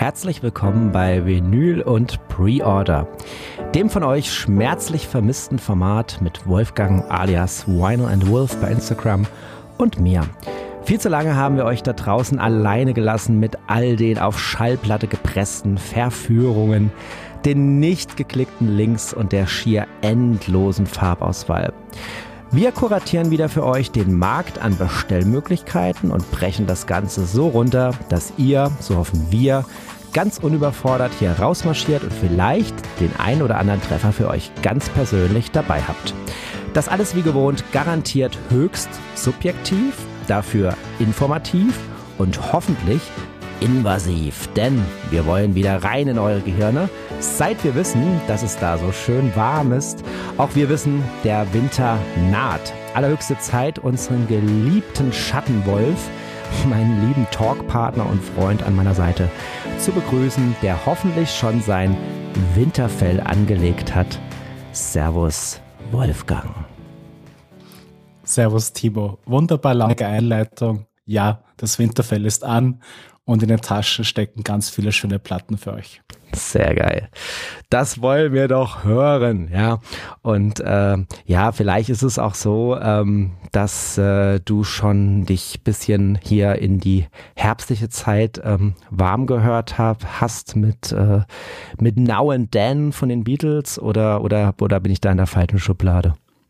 herzlich willkommen bei Vinyl und Pre-Order, dem von euch schmerzlich vermissten Format mit Wolfgang alias Vinyl and Wolf bei Instagram und mir. Viel zu lange haben wir euch da draußen alleine gelassen mit all den auf Schallplatte gepressten Verführungen, den nicht geklickten Links und der schier endlosen Farbauswahl. Wir kuratieren wieder für euch den Markt an Bestellmöglichkeiten und brechen das Ganze so runter, dass ihr, so hoffen wir, ganz unüberfordert hier rausmarschiert und vielleicht den ein oder anderen Treffer für euch ganz persönlich dabei habt. Das alles wie gewohnt garantiert höchst subjektiv, dafür informativ und hoffentlich invasiv, denn wir wollen wieder rein in eure Gehirne, seit wir wissen, dass es da so schön warm ist. Auch wir wissen, der Winter naht. Allerhöchste Zeit, unseren geliebten Schattenwolf, meinen lieben Talkpartner und Freund an meiner Seite, zu begrüßen, der hoffentlich schon sein Winterfell angelegt hat. Servus, Wolfgang. Servus, Timo. Wunderbar lange Einleitung. Ja, das Winterfell ist an. Und in den Taschen stecken ganz viele schöne Platten für euch. Sehr geil. Das wollen wir doch hören, ja. Und ja, vielleicht ist es auch so, dass du schon dich ein bisschen hier in die herbstliche Zeit warm gehört hast mit Now and Then von den Beatles oder bin ich da in der falschen Schublade?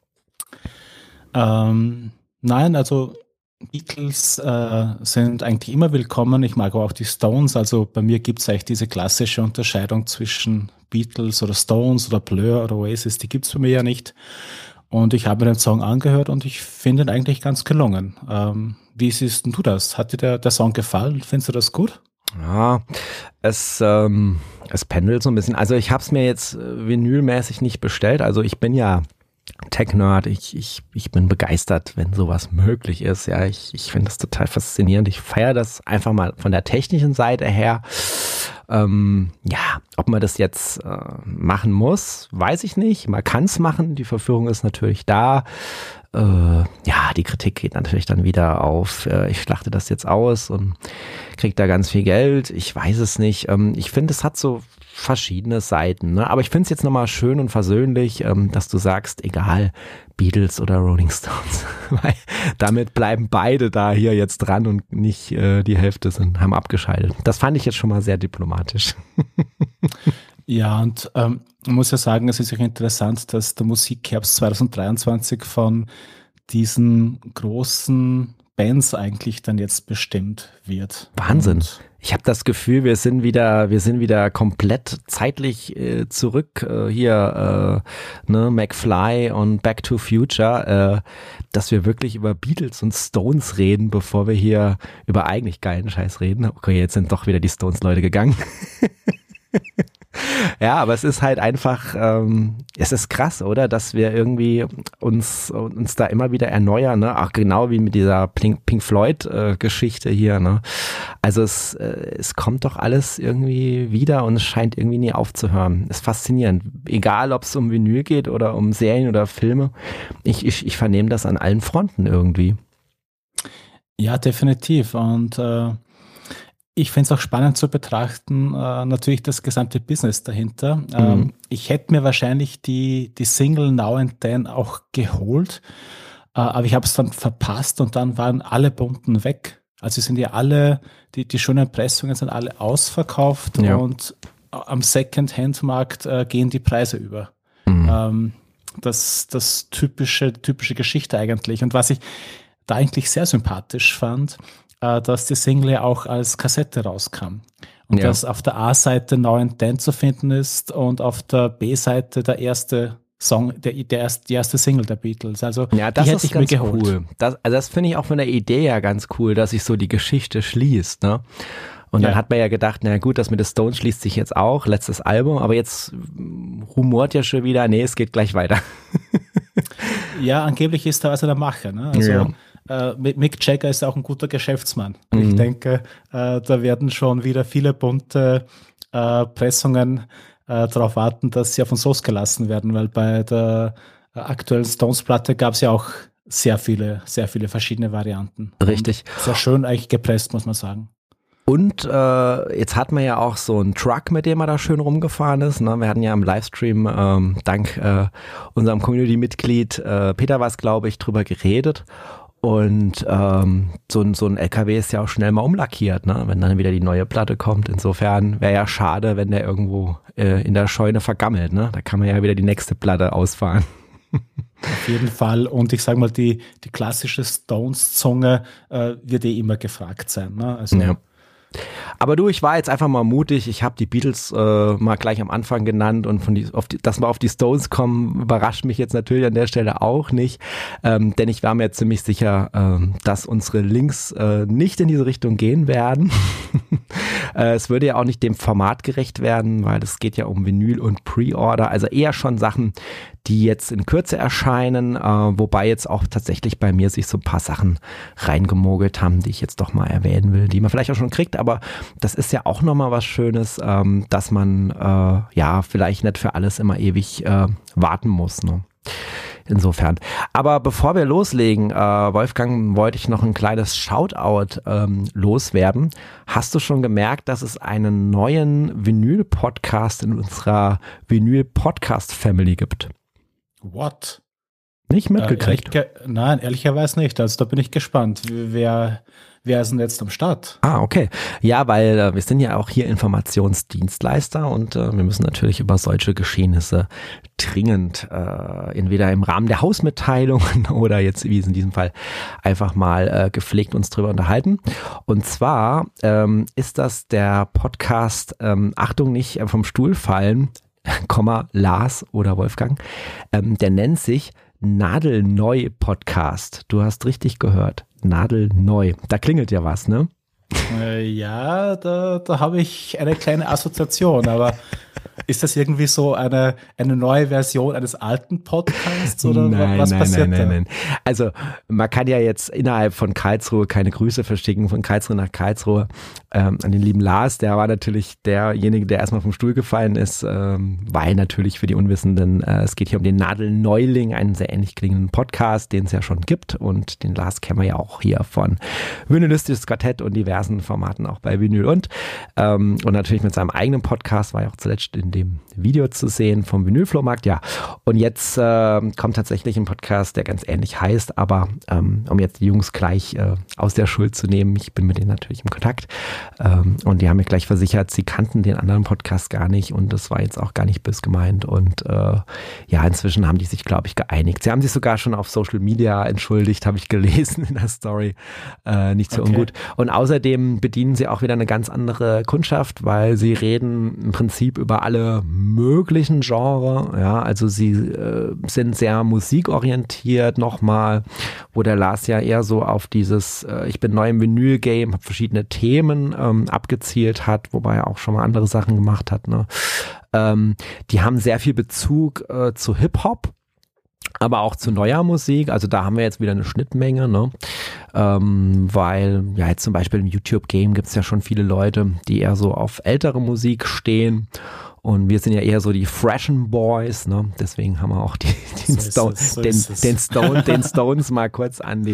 Nein, also Beatles sind eigentlich immer willkommen. Ich mag aber auch die Stones. Also bei mir gibt es eigentlich diese klassische Unterscheidung zwischen Beatles oder Stones oder Blur oder Oasis. Die gibt es bei mir ja nicht. Und ich habe mir den Song angehört und ich finde ihn eigentlich ganz gelungen. Wie siehst denn du das? Hat dir der Song gefallen? Findest du das gut? Ja, es pendelt so ein bisschen. Also ich habe es mir jetzt vinylmäßig nicht bestellt. Also ich bin ja Tech-Nerd, ich bin begeistert, wenn sowas möglich ist. Ja, ich finde das total faszinierend. Ich feiere das einfach mal von der technischen Seite her. Ja, ob man das jetzt machen muss, weiß ich nicht. Man kann es machen. Die Verführung ist natürlich da. Ja, die Kritik geht natürlich dann wieder auf, ich schlachte das jetzt aus und kriege da ganz viel Geld. Ich weiß es nicht. Ich finde, es hat so verschiedene Seiten, ne? Aber ich finde es jetzt nochmal schön und versöhnlich, dass du sagst, egal, Beatles oder Rolling Stones, weil damit bleiben beide da hier jetzt dran und nicht die Hälfte haben abgeschaltet. Das fand ich jetzt schon mal sehr diplomatisch. Ja, und man muss ja sagen, es ist ja interessant, dass der Musikherbst 2023 von diesen großen Bands eigentlich dann jetzt bestimmt wird. Wahnsinn. Und ich habe das Gefühl, wir sind wieder komplett zeitlich zurück hier, ne, McFly und Back to Future, dass wir wirklich über Beatles und Stones reden, bevor wir hier über eigentlich geilen Scheiß reden. Okay, jetzt sind doch wieder die Stones-Leute gegangen. Ja, aber es ist halt einfach, es ist krass, oder, dass wir irgendwie uns da immer wieder erneuern, ne? Auch genau wie mit dieser Pink Floyd Geschichte hier, ne? Also es kommt doch alles irgendwie wieder und es scheint irgendwie nie aufzuhören. Ist faszinierend. Egal, ob es um Vinyl geht oder um Serien oder Filme. Ich vernehme das an allen Fronten irgendwie. Ja, definitiv. Und ich finde es auch spannend zu betrachten, natürlich das gesamte Business dahinter. Ich hätte mir wahrscheinlich die Single Now and Then auch geholt, aber ich habe es dann verpasst und dann waren alle Bunten weg. Also sind ja alle, die schönen Pressungen sind alle ausverkauft, ja. Und am Second-Hand-Markt gehen die Preise über. Das typische Geschichte eigentlich. Und was ich da eigentlich sehr sympathisch fand, dass die Single ja auch als Kassette rauskam. Und dass auf der A-Seite Now and Then zu finden ist und auf der B-Seite der erste Song, die erste Single der Beatles. Also ja, das hätte ich mir geholt. Cool. Das finde ich auch von der Idee ja ganz cool, dass sich so die Geschichte schließt, ne? Und dann hat man ja gedacht, na gut, das mit den Stones schließt sich jetzt auch, letztes Album, aber jetzt rumort ja schon wieder, nee, es geht gleich weiter. Ja, angeblich ist da was in der Mache, ne? Also Mick Jagger ist auch ein guter Geschäftsmann. Ich denke, da werden schon wieder viele bunte Pressungen darauf warten, dass sie auf uns losgelassen werden, weil bei der aktuellen Stones-Platte gab es ja auch sehr viele verschiedene Varianten. Richtig. Und sehr schön eigentlich gepresst, muss man sagen. Und jetzt hat man ja auch so einen Truck, mit dem er da schön rumgefahren ist. Ne? Wir hatten ja im Livestream dank unserem Community-Mitglied Peter war es, glaube ich, drüber geredet. Und so ein LKW ist ja auch schnell mal umlackiert, ne? Wenn dann wieder die neue Platte kommt. Insofern wäre ja schade, wenn der irgendwo in der Scheune vergammelt. Ne? Da kann man ja wieder die nächste Platte ausfahren. Auf jeden Fall. Und ich sage mal, die klassische Stones-Zunge wird immer gefragt sein. Ne? Also, ja. Aber du, ich war jetzt einfach mal mutig. Ich habe die Beatles mal gleich am Anfang genannt und dass wir auf die Stones kommen, überrascht mich jetzt natürlich an der Stelle auch nicht. Denn ich war mir jetzt ziemlich sicher, dass unsere Links nicht in diese Richtung gehen werden. Es würde ja auch nicht dem Format gerecht werden, weil es geht ja um Vinyl und Pre-Order. Also eher schon Sachen, die jetzt in Kürze erscheinen, wobei jetzt auch tatsächlich bei mir sich so ein paar Sachen reingemogelt haben, die ich jetzt doch mal erwähnen will, die man vielleicht auch schon kriegt, aber das ist ja auch nochmal was Schönes, dass man ja vielleicht nicht für alles immer ewig warten muss, ne? Insofern. Aber bevor wir loslegen, Wolfgang, wollte ich noch ein kleines Shoutout loswerden. Hast du schon gemerkt, dass es einen neuen Vinyl-Podcast in unserer Vinyl-Podcast-Family gibt? What? Nicht mitgekriegt? Nein, ehrlicherweise nicht. Also da bin ich gespannt. Wer ist denn jetzt am Start? Ah, okay. Ja, weil wir sind ja auch hier Informationsdienstleister und wir müssen natürlich über solche Geschehnisse dringend entweder im Rahmen der Hausmitteilungen oder jetzt, wie in diesem Fall, einfach mal gepflegt uns drüber unterhalten. Und zwar ist das der Podcast, Achtung, nicht vom Stuhl fallen, Lars oder Wolfgang, der nennt sich Nadelneu Podcast. Du hast richtig gehört. Nadelneu. Da klingelt ja was, ne? Ja, da habe ich eine kleine Assoziation, aber ist das irgendwie so eine neue Version eines alten Podcasts oder was passiert da? Nein. Also man kann ja jetzt innerhalb von Karlsruhe keine Grüße verschicken, von Karlsruhe nach Karlsruhe an den lieben Lars, der war natürlich derjenige, der erstmal vom Stuhl gefallen ist, weil natürlich für die Unwissenden, es geht hier um den Nadelneuling, einen sehr ähnlich klingenden Podcast, den es ja schon gibt und den Lars kennen wir ja auch hier von Vinylistisches Quartett und diversen Formaten auch bei Vinyl und natürlich mit seinem eigenen Podcast, war ja auch zuletzt in dem Video zu sehen vom Vinylflohmarkt, ja. Und jetzt kommt tatsächlich ein Podcast, der ganz ähnlich heißt, aber um jetzt die Jungs gleich aus der Schuld zu nehmen, ich bin mit denen natürlich im Kontakt und die haben mir gleich versichert, sie kannten den anderen Podcast gar nicht und das war jetzt auch gar nicht böse gemeint und ja, inzwischen haben die sich, glaube ich, geeinigt. Sie haben sich sogar schon auf Social Media entschuldigt, habe ich gelesen in der Story, nicht so ungut. Und außerdem bedienen sie auch wieder eine ganz andere Kundschaft, weil sie reden im Prinzip über alle möglichen Genres, ja, also sie sind sehr musikorientiert nochmal, wo der Lars ja eher so auf dieses ich bin neu im Vinyl-Game, habe verschiedene Themen abgezielt hat, wobei er auch schon mal andere Sachen gemacht hat, ne? Die haben sehr viel Bezug zu Hip-Hop, aber auch zu neuer Musik, also da haben wir jetzt wieder eine Schnittmenge, ne? Weil ja jetzt zum Beispiel im YouTube-Game gibt es ja schon viele Leute, die eher so auf ältere Musik stehen und wir sind ja eher so die Freshen Boys, ne? Deswegen haben wir auch den Stones mal kurz an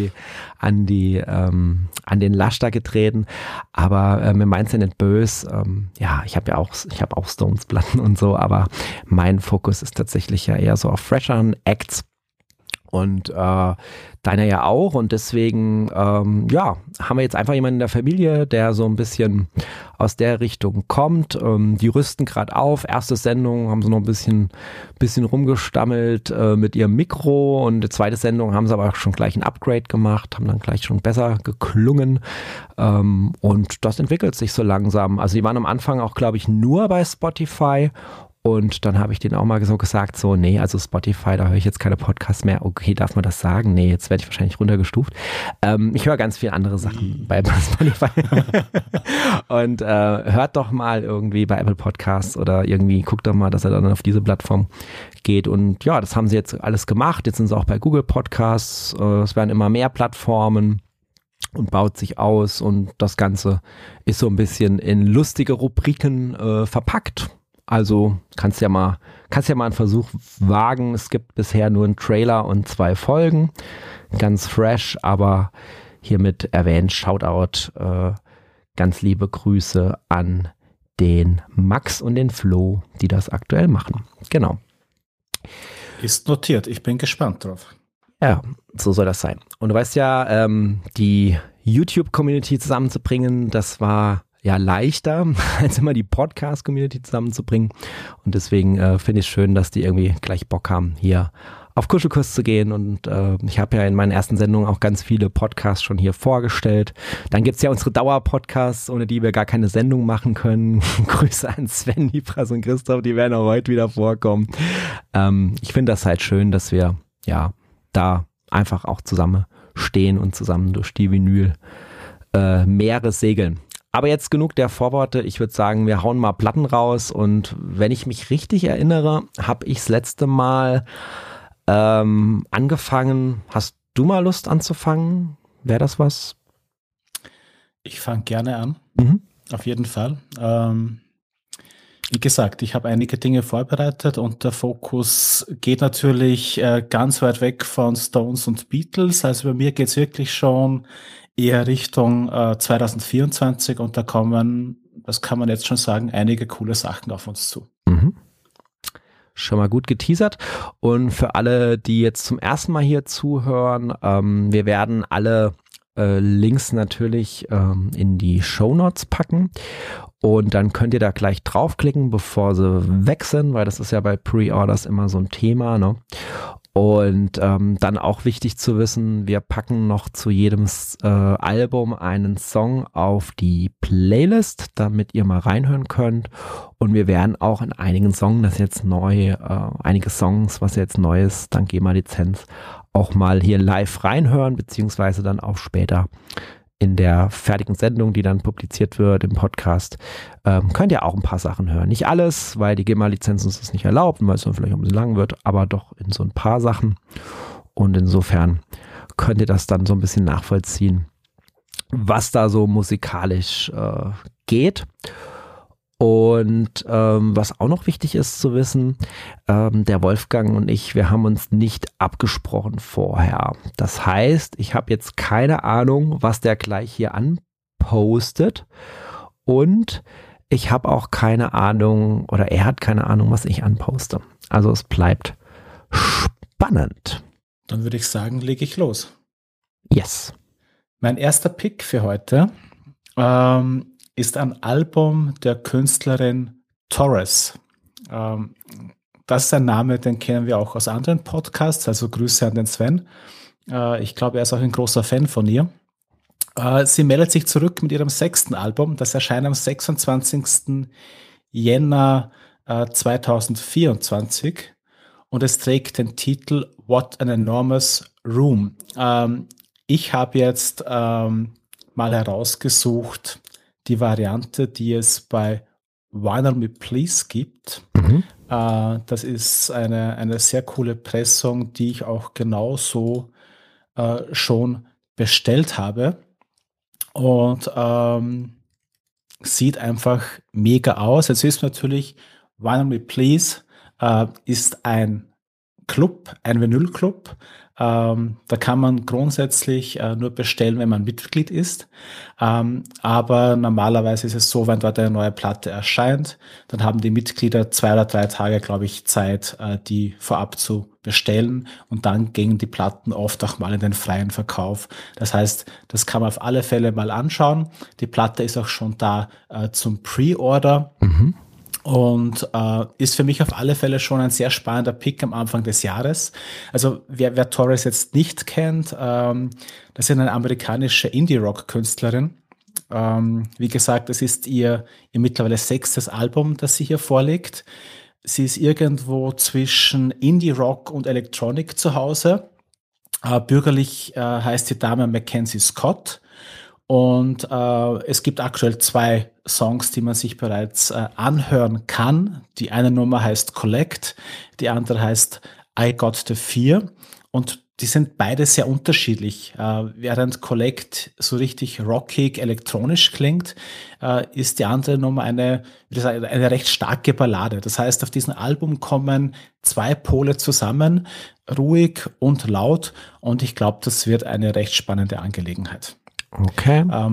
den Laster getreten, aber mir meint's ja nicht böse, ja, ich habe auch Stones-Platten und so, aber mein Fokus ist tatsächlich ja eher so auf fresheren Acts. Und deiner ja auch und deswegen ja, haben wir jetzt einfach jemanden in der Familie, der so ein bisschen aus der Richtung kommt. Die rüsten gerade auf, erste Sendung haben sie noch ein bisschen rumgestammelt mit ihrem Mikro und die zweite Sendung haben sie aber schon gleich ein Upgrade gemacht, haben dann gleich schon besser geklungen und das entwickelt sich so langsam. Also die waren am Anfang auch, glaube ich, nur bei Spotify. Und dann habe ich denen auch mal so gesagt, so, nee, also Spotify, da höre ich jetzt keine Podcasts mehr. Okay, darf man das sagen? Nee, jetzt werde ich wahrscheinlich runtergestuft. Ich höre ganz viele andere Sachen bei Spotify. Und hört doch mal irgendwie bei Apple Podcasts oder irgendwie, guckt doch mal, dass er dann auf diese Plattform geht. Und ja, das haben sie jetzt alles gemacht. Jetzt sind sie auch bei Google Podcasts. Es werden immer mehr Plattformen und baut sich aus. Und das Ganze ist so ein bisschen in lustige Rubriken verpackt. Also kannst ja mal einen Versuch wagen. Es gibt bisher nur einen Trailer und 2 Folgen. Ganz fresh, aber hiermit erwähnt, Shoutout ganz liebe Grüße an den Max und den Flo, die das aktuell machen. Genau. Ist notiert, ich bin gespannt drauf. Ja, so soll das sein. Und du weißt ja, die YouTube-Community zusammenzubringen, das war ja leichter, als immer die Podcast-Community zusammenzubringen. Und deswegen finde ich es schön, dass die irgendwie gleich Bock haben, hier auf Kuschelkurs zu gehen. Und ich habe ja in meinen ersten Sendungen auch ganz viele Podcasts schon hier vorgestellt. Dann gibt es ja unsere Dauer-Podcasts, ohne die wir gar keine Sendung machen können. Grüße an Sven, Nipras und Christoph, die werden auch heute wieder vorkommen. Ich finde das halt schön, dass wir ja da einfach auch zusammen stehen und zusammen durch die Vinyl Meere segeln. Aber jetzt genug der Vorworte. Ich würde sagen, wir hauen mal Platten raus. Und wenn ich mich richtig erinnere, habe ich das letzte Mal angefangen. Hast du mal Lust anzufangen? Wäre das was? Ich fange gerne an. Auf jeden Fall. Wie gesagt, ich habe einige Dinge vorbereitet und der Fokus geht natürlich ganz weit weg von Stones und Beatles. Also bei mir geht es wirklich schon eher Richtung 2024 und da kommen, das kann man jetzt schon sagen, einige coole Sachen auf uns zu. Schon mal gut geteasert. Und für alle, die jetzt zum ersten Mal hier zuhören, wir werden alle Links natürlich in die Shownotes packen und dann könnt ihr da gleich draufklicken, bevor sie weg sind, weil das ist ja bei Pre-Orders immer so ein Thema, ne? Und dann auch wichtig zu wissen, wir packen noch zu jedem Album einen Song auf die Playlist, damit ihr mal reinhören könnt. Und wir werden auch in einigen Songs, das ist jetzt neu, einige Songs, was jetzt neu ist, dank GEMA-Lizenz, auch mal hier live reinhören, beziehungsweise dann auch später in der fertigen Sendung, die dann publiziert wird im Podcast, könnt ihr auch ein paar Sachen hören. Nicht alles, weil die GEMA-Lizenz uns das nicht erlaubt und weil es dann vielleicht ein bisschen lang wird, aber doch in so ein paar Sachen. Und insofern könnt ihr das dann so ein bisschen nachvollziehen, was da so musikalisch geht. Und was auch noch wichtig ist zu wissen, der Wolfgang und ich, wir haben uns nicht abgesprochen vorher. Das heißt, ich habe jetzt keine Ahnung, was der gleich hier anpostet und ich habe auch keine Ahnung oder er hat keine Ahnung, was ich anposte. Also es bleibt spannend. Dann würde ich sagen, lege ich los. Yes. Mein erster Pick für heute ist ein Album der Künstlerin Torres. Das ist ein Name, den kennen wir auch aus anderen Podcasts, also Grüße an den Sven. Ich glaube, er ist auch ein großer Fan von ihr. Sie meldet sich zurück mit ihrem 6. Album, das erscheint am 26. Jänner 2024 und es trägt den Titel What an Enormous Room. Ich habe jetzt mal herausgesucht, die Variante, die es bei Vinyl Me Please gibt. Das ist eine sehr coole Pressung, die ich auch genauso schon bestellt habe. Und sieht einfach mega aus. Jetzt ist natürlich, Vinyl Me Please ist ein Club, ein Vinylclub. Da kann man grundsätzlich nur bestellen, wenn man Mitglied ist. Aber normalerweise ist es so, wenn dort eine neue Platte erscheint, dann haben die Mitglieder 2 oder 3 Tage, glaube ich, Zeit, die vorab zu bestellen. Und dann gehen die Platten oft auch mal in den freien Verkauf. Das heißt, das kann man auf alle Fälle mal anschauen. Die Platte ist auch schon da zum Pre-Order. Und ist für mich auf alle Fälle schon ein sehr spannender Pick am Anfang des Jahres. Also wer Torres jetzt nicht kennt, das ist eine amerikanische Indie-Rock-Künstlerin. Wie gesagt, das ist ihr mittlerweile 6. Album, das sie hier vorlegt. Sie ist irgendwo zwischen Indie-Rock und Electronic zu Hause. Bürgerlich heißt die Dame Mackenzie Scott. Und es gibt aktuell 2 Songs, die man sich bereits anhören kann. Die eine Nummer heißt Collect, die andere heißt I Got the Fear. Und die sind beide sehr unterschiedlich. Während Collect so richtig rockig, elektronisch klingt, ist die andere Nummer eine recht starke Ballade. Das heißt, auf diesem Album kommen 2 Pole zusammen, ruhig und laut. Und ich glaube, das wird eine recht spannende Angelegenheit. Okay.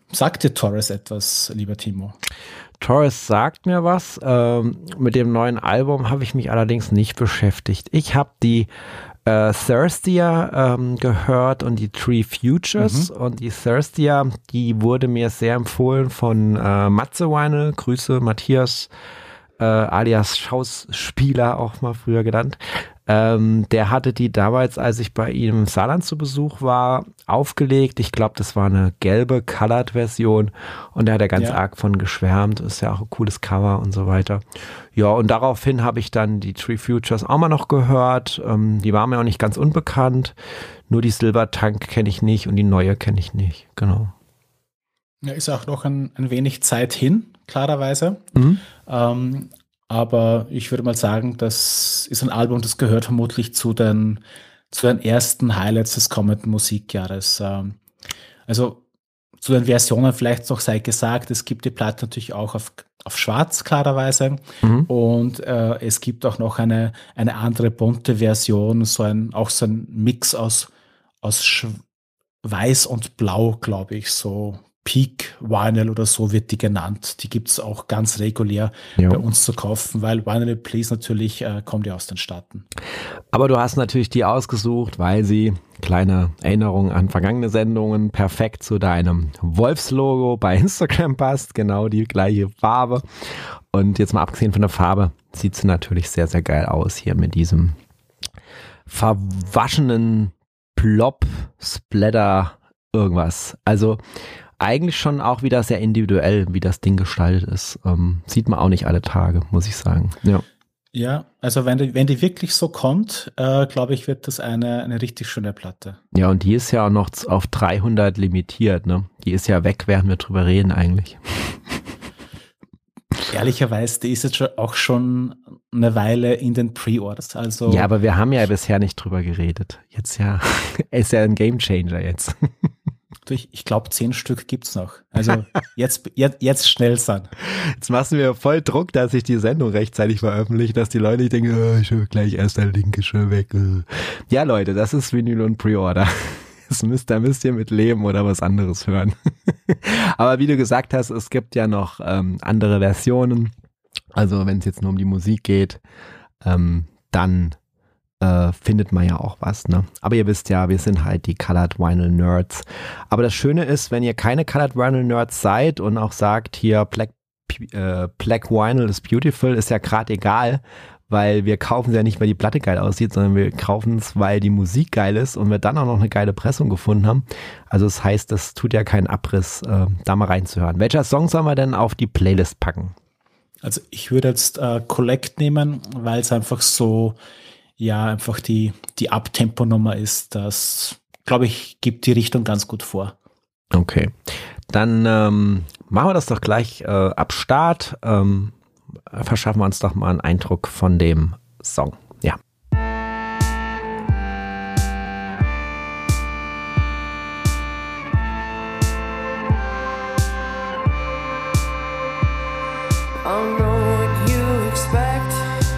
Sagt dir Torres etwas, lieber Timo? Torres sagt mir was. Mit dem neuen Album habe ich mich allerdings nicht beschäftigt. Ich habe die Thirstier gehört und die Three Futures. Und die Thirstier, die wurde mir sehr empfohlen von Matze Vinyl. Grüße, Matthias, alias Schauspieler, auch mal früher genannt. Der hatte die damals, als ich bei ihm im Saarland zu Besuch war, aufgelegt. Ich glaube, das war eine gelbe Colored-Version und da hat er ganz arg von geschwärmt. Ist ja auch ein cooles Cover und so weiter. Ja, und daraufhin habe ich dann die Three Futures auch mal noch gehört. Die waren mir auch nicht ganz unbekannt. Nur die Silbertank kenne ich nicht und die neue kenne ich nicht. Genau. Ja, ist auch noch ein wenig Zeit hin, klarerweise. Aber ich würde mal sagen, das ist ein Album, das gehört vermutlich zu den ersten Highlights des kommenden Musikjahres. Also zu den Versionen vielleicht noch sei gesagt, es gibt die Platte natürlich auch auf schwarz, klarerweise. Und es gibt auch noch eine andere bunte Version, so ein Mix aus Weiß und Blau, glaube ich, so Peak Vinyl oder so wird die genannt. Die gibt es auch ganz regulär bei uns zu kaufen, weil Vinyl Please natürlich kommt ja aus den Staaten. Aber du hast natürlich die ausgesucht, weil sie, kleine Erinnerung an vergangene Sendungen, perfekt zu deinem Wolfslogo bei Instagram passt, genau die gleiche Farbe. Und jetzt mal abgesehen von der Farbe, sieht sie natürlich sehr, sehr geil aus hier mit diesem verwaschenen Plop, Splatter, irgendwas. Also eigentlich schon auch wieder sehr individuell, wie das Ding gestaltet ist. Sieht man auch nicht alle Tage, muss ich sagen. Ja, also wenn die wirklich so kommt, glaube ich, wird das eine richtig schöne Platte. Ja, und die ist ja auch noch auf 300 limitiert, ne? Die ist ja weg, während wir drüber reden eigentlich. Ehrlicherweise, die ist jetzt auch schon eine Weile in den Pre-Orders. Also ja, aber wir haben ja bisher nicht drüber geredet. Jetzt ja, ist ja ein Gamechanger jetzt. Ich glaube, 10 Stück gibt's noch. Also jetzt schnell sein. Jetzt machst du mir voll Druck, dass ich die Sendung rechtzeitig veröffentliche, dass die Leute denken, ich will gleich erst der Link ist schon weg. Ja, Leute, das ist Vinyl und Pre-Order. Da müsst ihr mit leben oder was anderes hören. Aber wie du gesagt hast, es gibt ja noch andere Versionen. Also wenn es jetzt nur um die Musik geht, dann findet man ja auch was, ne? Aber ihr wisst ja, wir sind halt die Colored Vinyl Nerds. Aber das Schöne ist, wenn ihr keine Colored Vinyl Nerds seid und auch sagt, hier Black Vinyl is beautiful, ist ja gerade egal, weil wir kaufen es ja nicht, weil die Platte geil aussieht, sondern wir kaufen es, weil die Musik geil ist und wir dann auch noch eine geile Pressung gefunden haben. Also das heißt, das tut ja keinen Abriss, da mal reinzuhören. Welcher Song sollen wir denn auf die Playlist packen? Also ich würde jetzt Collect nehmen, weil es einfach so, ja, einfach die Abtempo-Nummer ist. Das, glaube ich, gibt die Richtung ganz gut vor. Okay, dann machen wir das doch gleich ab Start. Verschaffen wir uns doch mal einen Eindruck von dem Song. Ja. I know what you expect.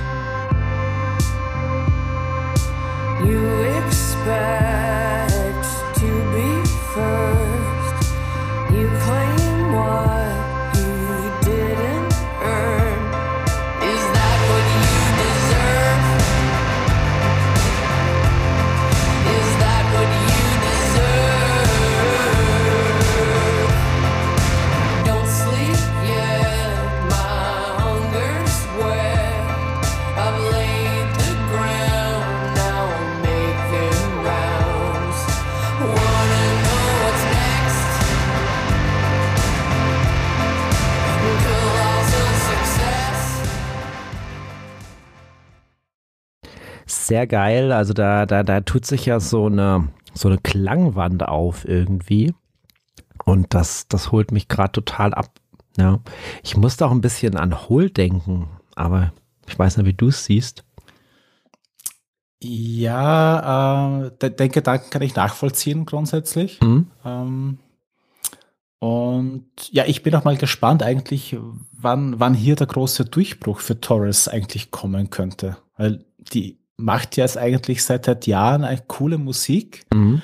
You expect to be first. You claim what you didn't earn. Is that what you deserve? Is that what you deserve? Don't sleep yet, my hunger's wet. I've laid the ground, now I'm making rounds. Wanna know what's next? Colossal success. Sehr geil, also da tut sich ja so eine Klangwand auf irgendwie und das holt mich gerade total ab. Ja. Ich musste auch ein bisschen an Hole denken, aber ich weiß nicht, wie du es siehst. Ja, den Gedanken kann ich nachvollziehen grundsätzlich. Und ja, ich bin auch mal gespannt eigentlich, wann hier der große Durchbruch für Torres eigentlich kommen könnte. Weil die macht ja jetzt eigentlich seit Jahren eine coole Musik.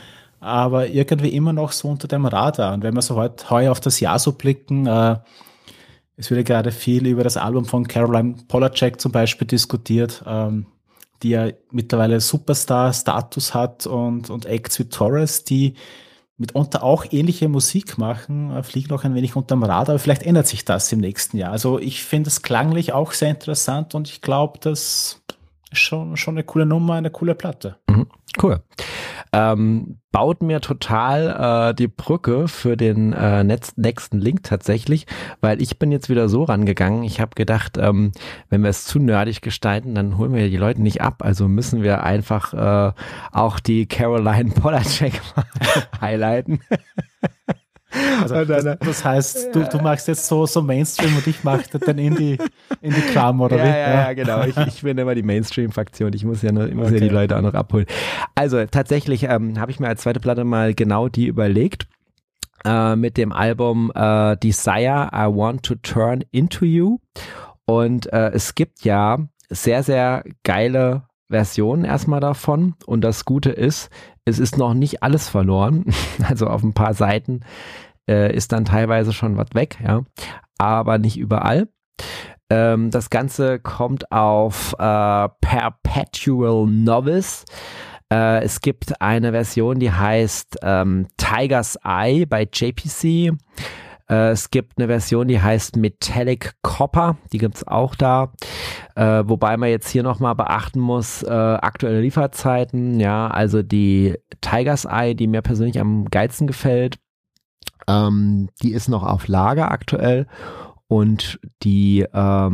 aber irgendwie immer noch so unter dem Radar. Und wenn wir so heuer auf das Jahr so blicken, es wird ja gerade viel über das Album von Caroline Polachek zum Beispiel diskutiert, die ja mittlerweile Superstar-Status hat und Acts wie Torres, die mitunter auch ähnliche Musik machen, fliegen noch ein wenig unterm Radar, aber vielleicht ändert sich das im nächsten Jahr. Also ich finde es klanglich auch sehr interessant und ich glaube, das ist schon eine coole Nummer, eine coole Platte. Mhm. Cool. Baut mir total die Brücke für den nächsten Link tatsächlich, weil ich bin jetzt wieder so rangegangen. Ich habe gedacht, wenn wir es zu nerdig gestalten, dann holen wir die Leute nicht ab. Also müssen wir einfach auch die Caroline Polachek mal highlighten. Also das heißt, du machst jetzt so Mainstream und ich mache dann Indie-Kram oder wie? Ja, genau. Ich bin immer die Mainstream-Faktion. Ich muss ja die Leute auch noch abholen. Also tatsächlich habe ich mir als zweite Platte mal genau die überlegt. Mit dem Album Desire, I Want to Turn Into You. Und es gibt ja sehr, sehr geile Versionen erstmal davon. Und das Gute ist, es ist noch nicht alles verloren. Also auf ein paar Seiten ist dann teilweise schon was weg, ja, aber nicht überall. Das Ganze kommt auf Perpetual Novice. Es gibt eine Version, die heißt Tiger's Eye bei JPC. Es gibt eine Version, die heißt Metallic Copper, die gibt's auch da, wobei man jetzt hier nochmal beachten muss, aktuelle Lieferzeiten, ja, also die Tiger's Eye, die mir persönlich am geilsten gefällt, die ist noch auf Lager aktuell und die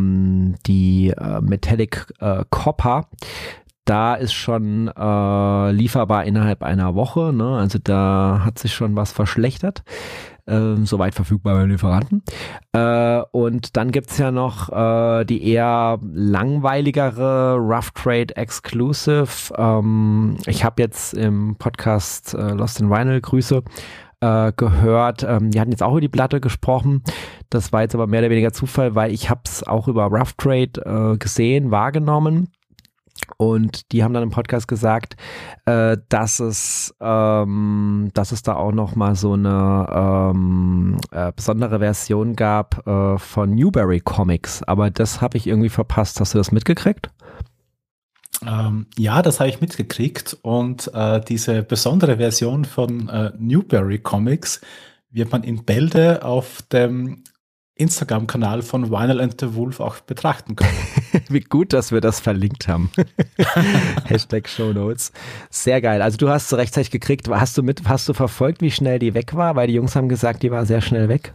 Metallic Copper, da ist schon lieferbar innerhalb einer Woche, ne? Also da hat sich schon was verschlechtert. Soweit verfügbar bei Lieferanten. Und dann gibt's ja noch die eher langweiligere Rough Trade Exclusive. Ich habe jetzt im Podcast Lost in Vinyl, Grüße, gehört. Die hatten jetzt auch über die Platte gesprochen. Das war jetzt aber mehr oder weniger Zufall, weil ich habe es auch über Rough Trade gesehen, wahrgenommen. Und die haben dann im Podcast gesagt, dass es da auch noch mal so eine besondere Version gab von Newberry Comics. Aber das habe ich irgendwie verpasst. Hast du das mitgekriegt? Ja, das habe ich mitgekriegt. Und diese besondere Version von Newberry Comics wird man in Bälde auf dem Instagram-Kanal von Vinyl and the Wolf auch betrachten können. Wie gut, dass wir das verlinkt haben. Hashtag Shownotes. Sehr geil. Also du hast es rechtzeitig gekriegt. Hast du verfolgt, wie schnell die weg war? Weil die Jungs haben gesagt, die war sehr schnell weg.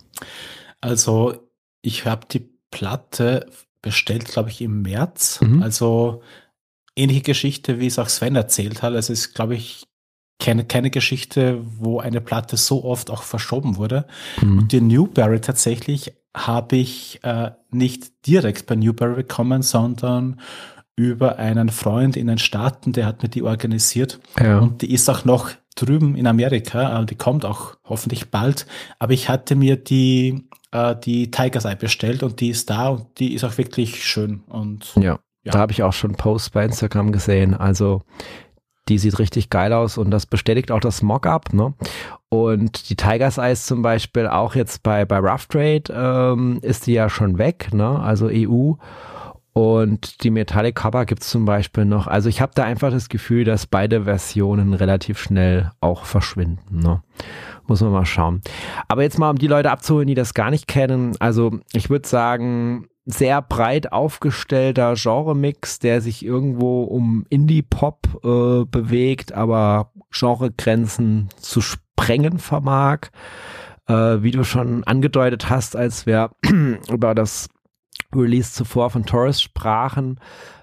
Also ich habe die Platte bestellt, glaube ich, im März. Also ähnliche Geschichte, wie es auch Sven erzählt hat. Also es ist, glaube ich, keine Geschichte, wo eine Platte so oft auch verschoben wurde. Und die Newberry tatsächlich habe ich nicht direkt bei Newberry bekommen, sondern über einen Freund in den Staaten, der hat mir die organisiert. Ja. Und die ist auch noch drüben in Amerika, die kommt auch hoffentlich bald. Aber ich hatte mir die Tiger's Eye bestellt und die ist da und die ist auch wirklich schön. Und ja. Da habe ich auch schon Posts bei Instagram gesehen. Also die sieht richtig geil aus und das bestätigt auch das Mockup, ne? Und die Tiger's Eyes zum Beispiel auch jetzt bei Rough Trade ist die ja schon weg, ne? Also EU. Und die Metallic Cover gibt's zum Beispiel noch. Also ich habe da einfach das Gefühl, dass beide Versionen relativ schnell auch verschwinden, ne? Muss man mal schauen. Aber jetzt mal, um die Leute abzuholen, die das gar nicht kennen. Also ich würde sagen, sehr breit aufgestellter Genre-Mix, der sich irgendwo um Indie-Pop bewegt, aber Genregrenzen zu sprengen vermag. Wie du schon angedeutet hast, als wir über das Release zuvor von Torres sprachen,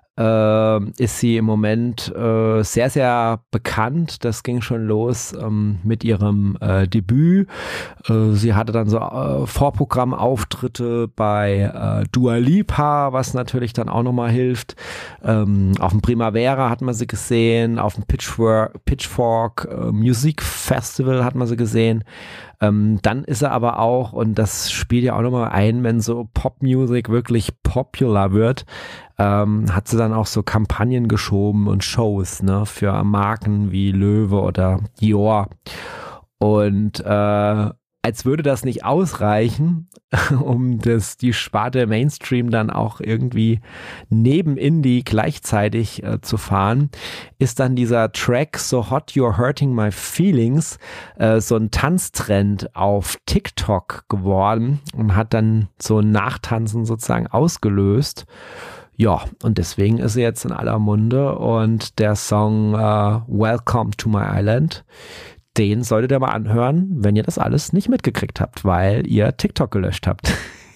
ist sie im Moment sehr, sehr bekannt. Das ging schon los mit ihrem Debüt. Sie hatte dann so Vorprogrammauftritte bei Dua Lipa, was natürlich dann auch nochmal hilft. Auf dem Primavera hat man sie gesehen, auf dem Pitchfork Music Festival hat man sie gesehen. Dann ist er aber auch, und das spielt ja auch nochmal ein, wenn so Popmusik wirklich popular wird, hat sie dann auch so Kampagnen geschoben und Shows, ne, für Marken wie Löwe oder Dior. Und als würde das nicht ausreichen, um die Sparte Mainstream dann auch irgendwie neben Indie gleichzeitig zu fahren, ist dann dieser Track So Hot You're Hurting My Feelings so ein Tanztrend auf TikTok geworden und hat dann so ein Nachtanzen sozusagen ausgelöst. Ja, und deswegen ist sie jetzt in aller Munde und der Song Welcome to My Island, den solltet ihr mal anhören, wenn ihr das alles nicht mitgekriegt habt, weil ihr TikTok gelöscht habt.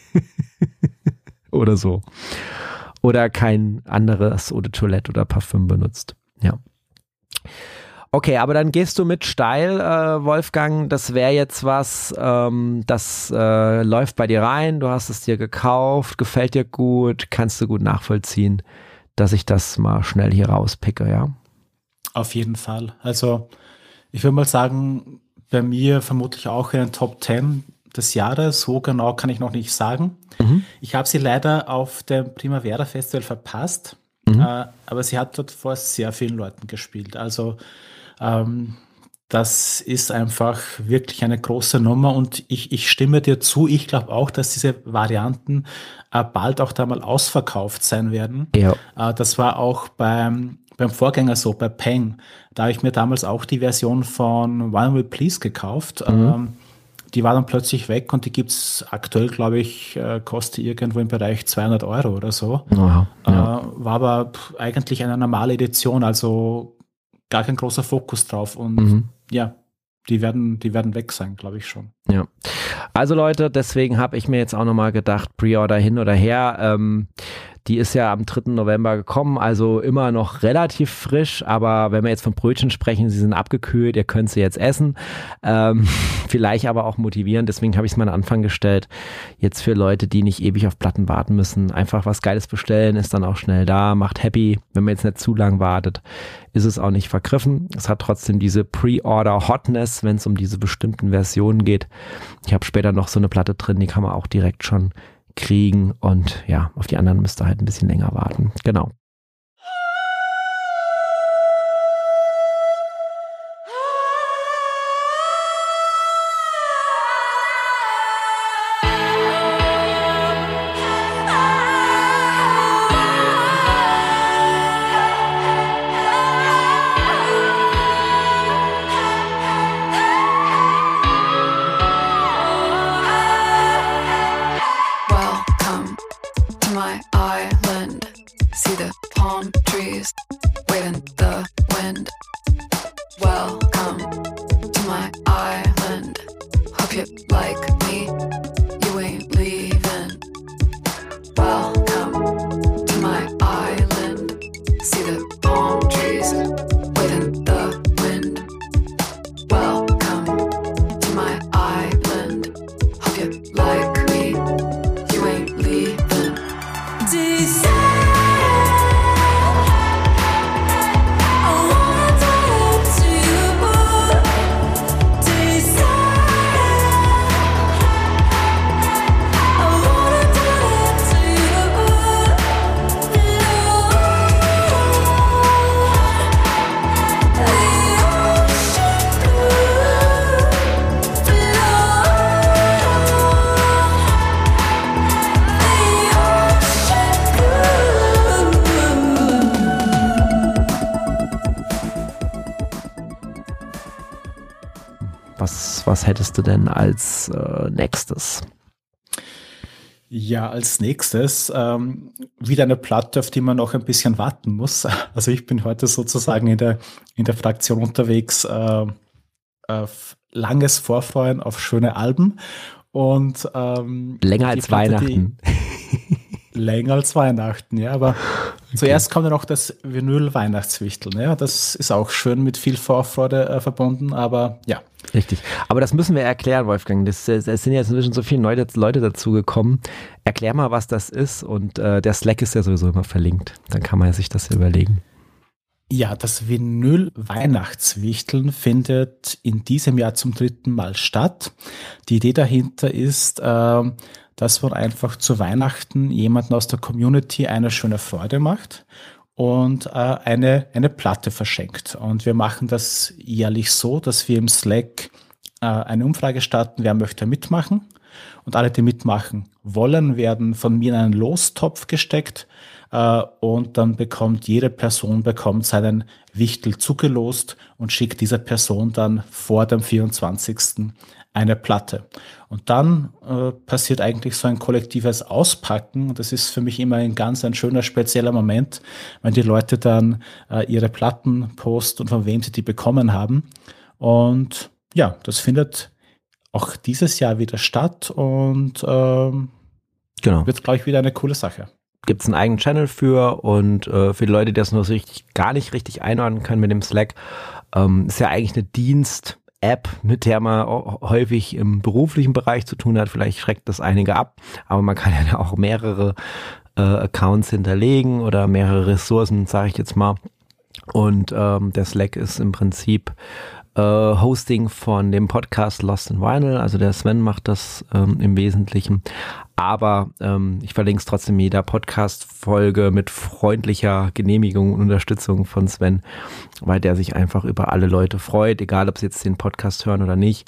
Oder so. Oder kein anderes Eau de Toilette oder Parfüm benutzt. Ja. Okay, aber dann gehst du mit steil, Wolfgang. Das wäre jetzt was, das läuft bei dir rein. Du hast es dir gekauft, gefällt dir gut, kannst du gut nachvollziehen, dass ich das mal schnell hier rauspicke, ja? Auf jeden Fall. Also ich würde mal sagen, bei mir vermutlich auch in den Top 10 des Jahres. So genau kann ich noch nicht sagen. Ich habe sie leider auf dem Primavera Festival verpasst, aber sie hat dort vor sehr vielen Leuten gespielt. Also das ist einfach wirklich eine große Nummer und ich stimme dir zu. Ich glaube auch, dass diese Varianten bald auch da mal ausverkauft sein werden. Ja. Das war auch beim Vorgänger so, bei Peng. Da habe ich mir damals auch die Version von One Will Please gekauft. Die war dann plötzlich weg und die gibt es aktuell, glaube ich, kostet irgendwo im Bereich 200 € oder so. Aha, ja. War aber eigentlich eine normale Edition, also gar kein großer Fokus drauf. Und ja, die werden weg sein, glaube ich schon. Ja. Also Leute, deswegen habe ich mir jetzt auch nochmal gedacht, Pre-Order hin oder her. Die ist ja am 3. November gekommen, also immer noch relativ frisch, aber wenn wir jetzt von Brötchen sprechen, sie sind abgekühlt, ihr könnt sie jetzt essen, vielleicht aber auch motivieren, deswegen habe ich es mal an den Anfang gestellt, jetzt für Leute, die nicht ewig auf Platten warten müssen, einfach was Geiles bestellen, ist dann auch schnell da, macht happy, wenn man jetzt nicht zu lang wartet, ist es auch nicht vergriffen, es hat trotzdem diese Pre-Order-Hotness, wenn es um diese bestimmten Versionen geht. Ich habe später noch so eine Platte drin, die kann man auch direkt schon kriegen und ja, auf die anderen müsst ihr halt ein bisschen länger warten. Genau. Welcome to my island. See the palm trees wave in the wind. Welcome to my island. Hope you like me. You ain't leaving. Welcome to my island. See the palm trees wave in the wind. Welcome to my island. Hope you like me. You ain't leaving. Desire. I wanna talk to you. Desire. I wanna talk to you. Was hättest du denn als nächstes? Ja, als nächstes wieder eine Platte, auf die man noch ein bisschen warten muss. Also ich bin heute sozusagen in der Fraktion unterwegs, auf langes Vorfreuen auf schöne Alben und Länger die als Platte, Weihnachten. länger als Weihnachten, ja, aber zuerst kommt ja noch das Vinyl-Weihnachtswichtel, ne? Ja, das ist auch schön mit viel Vorfreude verbunden, aber ja. Richtig. Aber das müssen wir erklären, Wolfgang. Es sind jetzt inzwischen so viele Leute dazugekommen. Erklär mal, was das ist und der Slack ist ja sowieso immer verlinkt. Dann kann man sich das überlegen. Ja, das Vinyl-Weihnachtswichteln findet in diesem Jahr zum 3. Mal statt. Die Idee dahinter ist, dass man einfach zu Weihnachten jemanden aus der Community eine schöne Freude macht und eine Platte verschenkt. Und wir machen das jährlich so, dass wir im Slack eine Umfrage starten, wer möchte mitmachen. Und alle, die mitmachen wollen, werden von mir in einen Lostopf gesteckt und dann bekommt jede Person seinen Wichtel zugelost und schickt dieser Person dann vor dem 24. eine Platte. Und dann passiert eigentlich so ein kollektives Auspacken. Und das ist für mich immer ein schöner, spezieller Moment, wenn die Leute dann ihre Platten posten und von wem sie die bekommen haben. Und ja, das findet auch dieses Jahr wieder statt und Genau. wird, glaube ich, wieder eine coole Sache. Gibt es einen eigenen Channel für und für die Leute, die das noch so gar nicht richtig einordnen können mit dem Slack, ist ja eigentlich eine Dienst-App, mit der man häufig im beruflichen Bereich zu tun hat. Vielleicht schreckt das einige ab, aber man kann ja auch mehrere Accounts hinterlegen oder mehrere Ressourcen, sage ich jetzt mal. Und der Slack ist im Prinzip Hosting von dem Podcast Lost in Vinyl, also der Sven macht das im Wesentlichen, aber ich verlinke es trotzdem in jeder Podcast-Folge mit freundlicher Genehmigung und Unterstützung von Sven, weil der sich einfach über alle Leute freut, egal ob sie jetzt den Podcast hören oder nicht,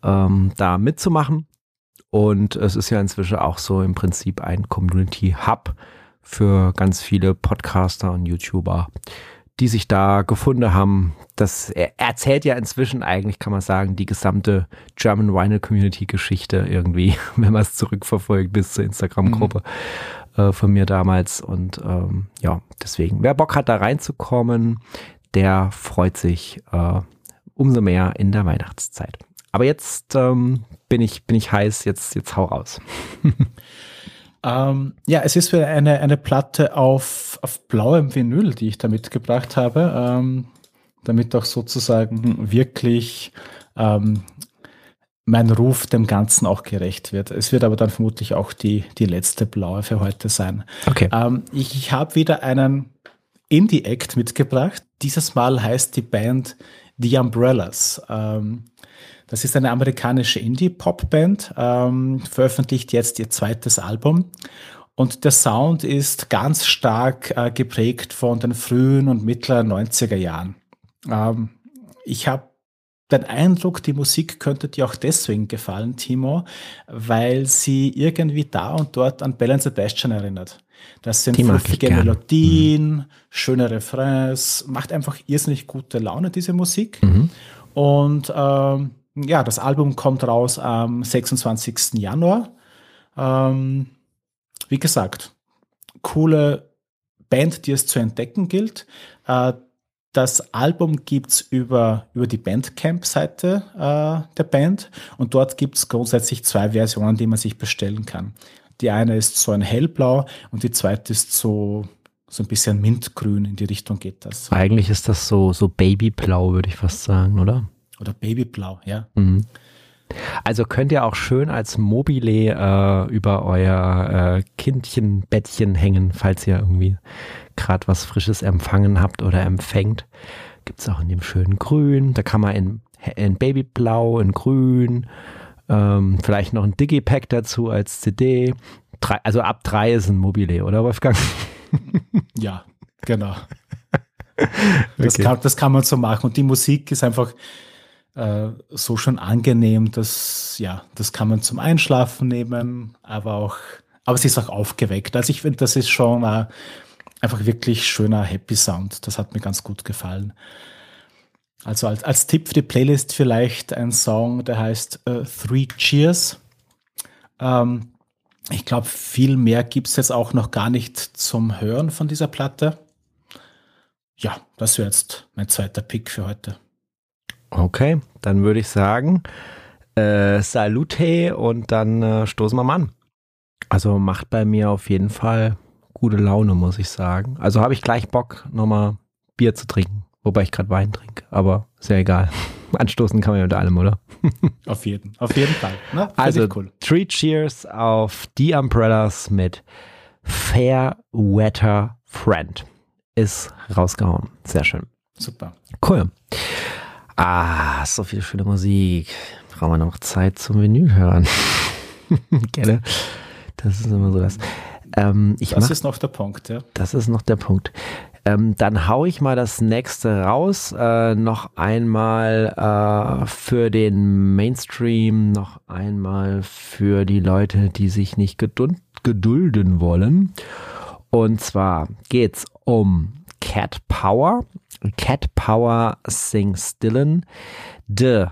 da mitzumachen. Und es ist ja inzwischen auch so im Prinzip ein Community-Hub für ganz viele Podcaster und YouTuber, die sich da gefunden haben. Das erzählt ja inzwischen eigentlich, kann man sagen, die gesamte German Vinyl Community Geschichte irgendwie, wenn man es zurückverfolgt bis zur Instagram-Gruppe von mir damals. Und ja, deswegen, wer Bock hat, da reinzukommen, der freut sich umso mehr in der Weihnachtszeit. Aber jetzt bin ich heiß, jetzt hau raus. Ja, es ist wieder eine Platte auf blauem Vinyl, die ich da mitgebracht habe, damit auch sozusagen wirklich mein Ruf dem Ganzen auch gerecht wird. Es wird aber dann vermutlich auch die letzte blaue für heute sein. Okay. Ich habe wieder einen Indie-Act mitgebracht. Dieses Mal heißt die Band The Umbrellas. Das ist eine amerikanische Indie-Pop-Band, veröffentlicht jetzt ihr 2. Album. Und der Sound ist ganz stark geprägt von den frühen und mittleren 90er Jahren. Ich habe den Eindruck, die Musik könnte dir auch deswegen gefallen, Timo, weil sie irgendwie da und dort an Belle and Sebastian erinnert. Das sind fluffige Melodien, schöne Refrains, macht einfach irrsinnig gute Laune, diese Musik. Und ja, das Album kommt raus am 26. Januar. Wie gesagt, coole Band, die es zu entdecken gilt. Das Album gibt's über die Bandcamp-Seite der Band und dort gibt's grundsätzlich 2 Versionen, die man sich bestellen kann. Die eine ist so ein hellblau und die zweite ist so ein bisschen mintgrün, in die Richtung geht das. Eigentlich ist das so Babyblau, würde ich fast sagen, oder? Oder Babyblau, ja. Also könnt ihr auch schön als Mobile über euer Kindchenbettchen hängen, falls ihr irgendwie gerade was Frisches empfangen habt oder empfängt. Gibt es auch in dem schönen Grün. Da kann man in Babyblau, in Grün, vielleicht noch ein Digipack dazu als CD. Also ab 3 ist ein Mobile, oder Wolfgang? Ja, genau. Das kann man so machen. Und die Musik ist einfach so schon angenehm, das kann man zum Einschlafen nehmen, aber sie ist auch aufgeweckt. Also ich finde, das ist schon einfach wirklich schöner Happy Sound. Das hat mir ganz gut gefallen. Also als Tipp für die Playlist vielleicht ein Song, der heißt 3 Cheers. Ich glaube, viel mehr gibt es jetzt auch noch gar nicht zum Hören von dieser Platte. Ja, das wäre jetzt mein zweiter Pick für heute. Okay, dann würde ich sagen, Salute und dann stoßen wir mal an. Also macht bei mir auf jeden Fall gute Laune, muss ich sagen. Also habe ich gleich Bock, nochmal Bier zu trinken, wobei ich gerade Wein trinke, aber ist ja egal. Anstoßen kann man ja mit allem, oder? Auf jeden Fall. Ne? Also cool. 3 Cheers auf The Umbrellas mit Fair Weather Friend. ist rausgehauen. Sehr schön. Super. Cool. So viel schöne Musik. Brauchen wir noch Zeit zum Vinyl hören. Gerne. Das ist immer so das. Das ist noch der Punkt, ja. Das ist noch der Punkt. Dann hau ich mal das nächste raus. Noch einmal für den Mainstream, noch einmal für die Leute, die sich nicht gedulden wollen. Und zwar geht's um Cat Power. Cat Power sings Dylan. The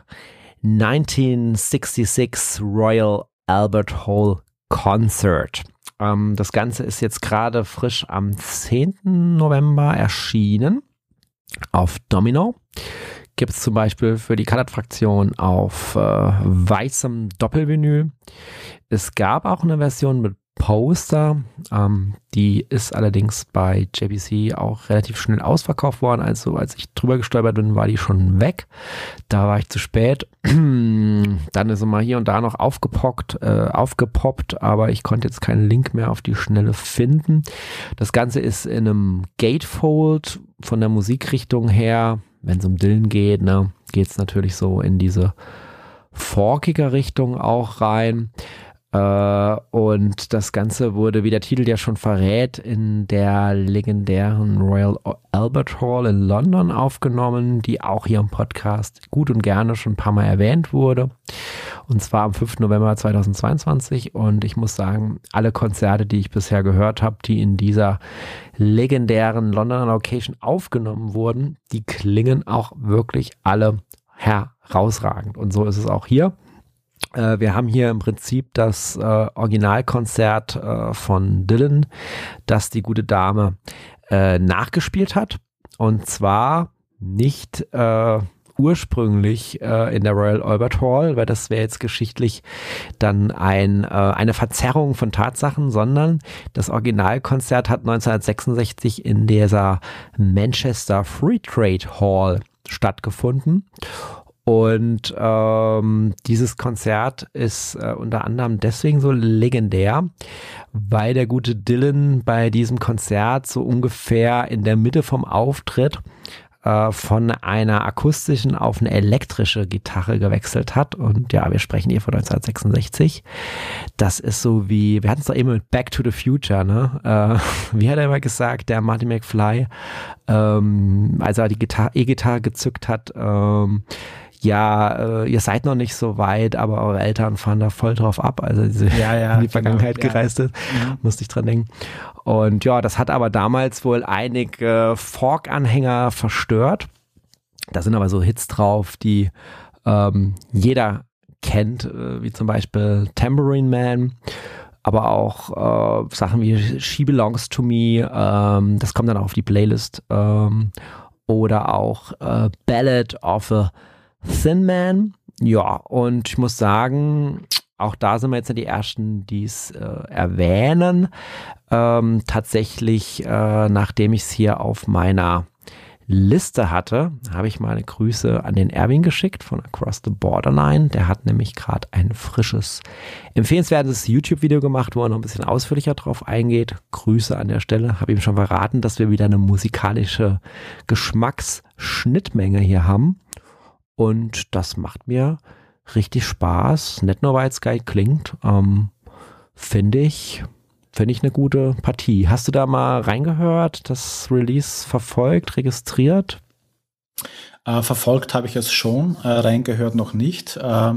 1966 Royal Albert Hall Concert. Das Ganze ist jetzt gerade frisch am 10. November erschienen auf Domino. Gibt es zum Beispiel für die Colored-Fraktion auf weißem Doppelvinyl. Es gab auch eine Version mit Poster. Die ist allerdings bei JVC auch relativ schnell ausverkauft worden. Also als ich drüber gestolpert bin, war die schon weg. Da war ich zu spät. Dann ist sie mal hier und da noch aufgepoppt, aber ich konnte jetzt keinen Link mehr auf die Schnelle finden. Das Ganze ist in einem Gatefold von der Musikrichtung her. Wenn es um Dylan geht, ne, geht es natürlich so in diese folkige Richtung auch rein. Und das Ganze wurde, wie der Titel ja schon verrät, in der legendären Royal Albert Hall in London aufgenommen, die auch hier im Podcast gut und gerne schon ein paar Mal erwähnt wurde. Und zwar am 5. November 2022. Und ich muss sagen, alle Konzerte, die ich bisher gehört habe, die in dieser legendären Londoner Location aufgenommen wurden, die klingen auch wirklich alle herausragend. Und so ist es auch hier. Wir haben hier im Prinzip das Originalkonzert von Dylan, das die gute Dame nachgespielt hat. Und zwar nicht ursprünglich in der Royal Albert Hall, weil das wäre jetzt geschichtlich dann eine Verzerrung von Tatsachen, sondern das Originalkonzert hat 1966 in dieser Manchester Free Trade Hall stattgefunden. Und dieses Konzert ist unter anderem deswegen so legendär, weil der gute Dylan bei diesem Konzert so ungefähr in der Mitte vom Auftritt von einer akustischen auf eine elektrische Gitarre gewechselt hat. Und ja, wir sprechen hier von 1966. Das ist so wie, wir hatten es doch eben mit Back to the Future, ne? Wie hat er immer gesagt, der Marty McFly, als er die E-Gitarre gezückt hat, ihr seid noch nicht so weit, aber eure Eltern fahren da voll drauf ab, also diese in die Vergangenheit gereist ist, musste ich dran denken. Und ja, das hat aber damals wohl einige Folk-Anhänger verstört. Da sind aber so Hits drauf, die jeder kennt, wie zum Beispiel Tambourine Man, aber auch Sachen wie She Belongs to Me, das kommt dann auch auf die Playlist, oder auch Ballad of a Thin Man, ja, und ich muss sagen, auch da sind wir jetzt nicht die Ersten, die es erwähnen. Tatsächlich, nachdem ich es hier auf meiner Liste hatte, habe ich meine Grüße an den Erwin geschickt von Across the Borderline. Der hat nämlich gerade ein frisches, empfehlenswertes YouTube-Video gemacht, wo er noch ein bisschen ausführlicher drauf eingeht. Grüße an der Stelle. Habe ihm schon verraten, dass wir wieder eine musikalische Geschmacksschnittmenge hier haben. Und das macht mir richtig Spaß. Nicht nur, weil es geil klingt. Finde ich eine gute Partie. Hast du da mal reingehört, das Release verfolgt, registriert? Verfolgt habe ich es schon, reingehört noch nicht.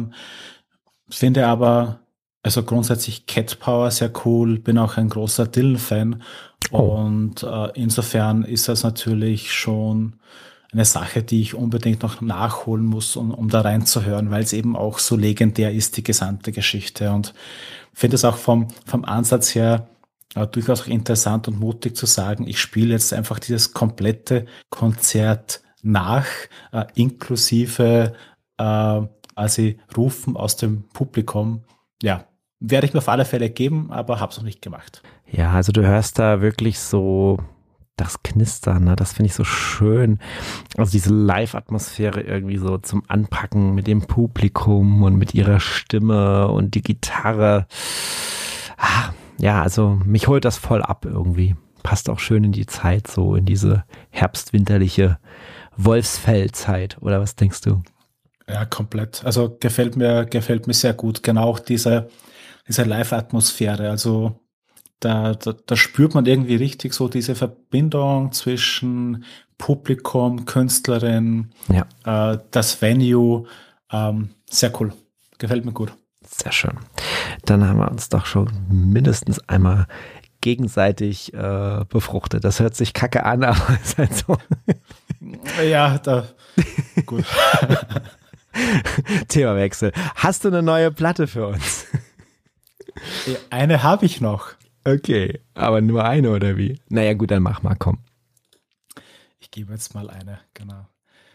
Finde aber, also grundsätzlich Cat Power sehr cool, bin auch ein großer Dylan-Fan. Und insofern ist das natürlich schon eine Sache, die ich unbedingt noch nachholen muss, um da reinzuhören, weil es eben auch so legendär ist, die gesamte Geschichte. Und finde es auch vom Ansatz her durchaus auch interessant und mutig zu sagen, ich spiele jetzt einfach dieses komplette Konzert nach, inklusive also Rufen aus dem Publikum. Ja, werde ich mir auf alle Fälle geben, aber habe es noch nicht gemacht. Ja, also du hörst da wirklich so das Knistern, ne? Das finde ich so schön. Also diese Live-Atmosphäre irgendwie so zum Anpacken mit dem Publikum und mit ihrer Stimme und die Gitarre. Ja, also mich holt das voll ab irgendwie. passt auch schön in die Zeit, so in diese herbstwinterliche Wolfsfell-Zeit, oder was denkst du? Ja, komplett. Also gefällt mir sehr gut. Genau auch diese Live-Atmosphäre. Also da spürt man irgendwie richtig so diese Verbindung zwischen Publikum, Künstlerin, Ja, das Venue. Sehr cool. Gefällt mir gut. sehr schön. Dann haben wir uns doch schon mindestens einmal gegenseitig befruchtet. Das hört sich kacke an, aber ist halt so. Ja, gut. Themawechsel. Hast du eine neue Platte für uns? Eine habe ich noch. Okay, aber nur eine oder wie? Naja gut, dann mach mal, komm. Ich gebe jetzt mal eine, genau.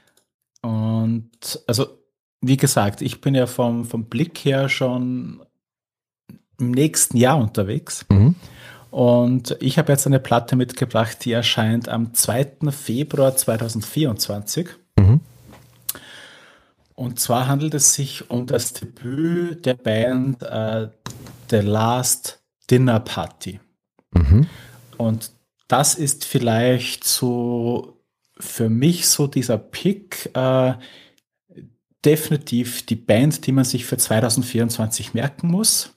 Und also, wie gesagt, ich bin ja vom Blick her schon im nächsten Jahr unterwegs. Mhm. Und ich habe jetzt eine Platte mitgebracht, die erscheint am 2. Februar 2024. Mhm. Und zwar handelt es sich um das Debüt der Band The Last Dinner Party. Mhm. Und das ist vielleicht so für mich so dieser Pick, definitiv die Band, die man sich für 2024 merken muss.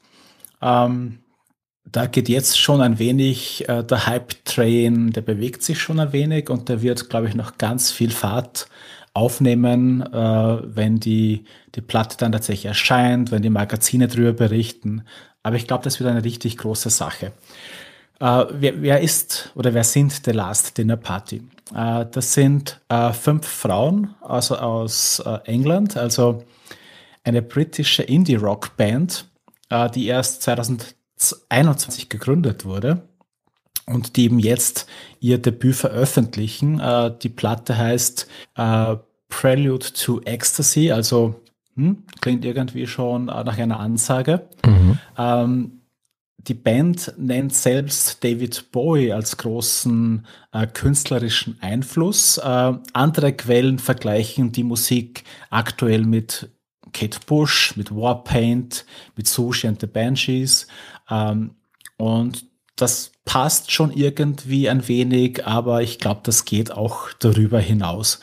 Da geht jetzt schon ein wenig der Hype-Train, der bewegt sich schon ein wenig und der wird, glaube ich, noch ganz viel Fahrt aufnehmen, wenn die Platte dann tatsächlich erscheint, wenn die Magazine drüber berichten. Aber ich glaube, das wird eine richtig große Sache. Wer ist oder wer sind The Last Dinner Party? Das sind 5 Frauen aus England, also eine britische Indie-Rock-Band, die erst 2021 gegründet wurde und die eben jetzt ihr Debüt veröffentlichen. Die Platte heißt Prelude to Ecstasy, also klingt irgendwie schon nach einer Ansage. Mhm. Die Band nennt selbst David Bowie als großen künstlerischen Einfluss. Andere Quellen vergleichen die Musik aktuell mit Kate Bush, mit Warpaint, mit Sushi and the Banshees. Und das passt schon irgendwie ein wenig, aber ich glaube, das geht auch darüber hinaus.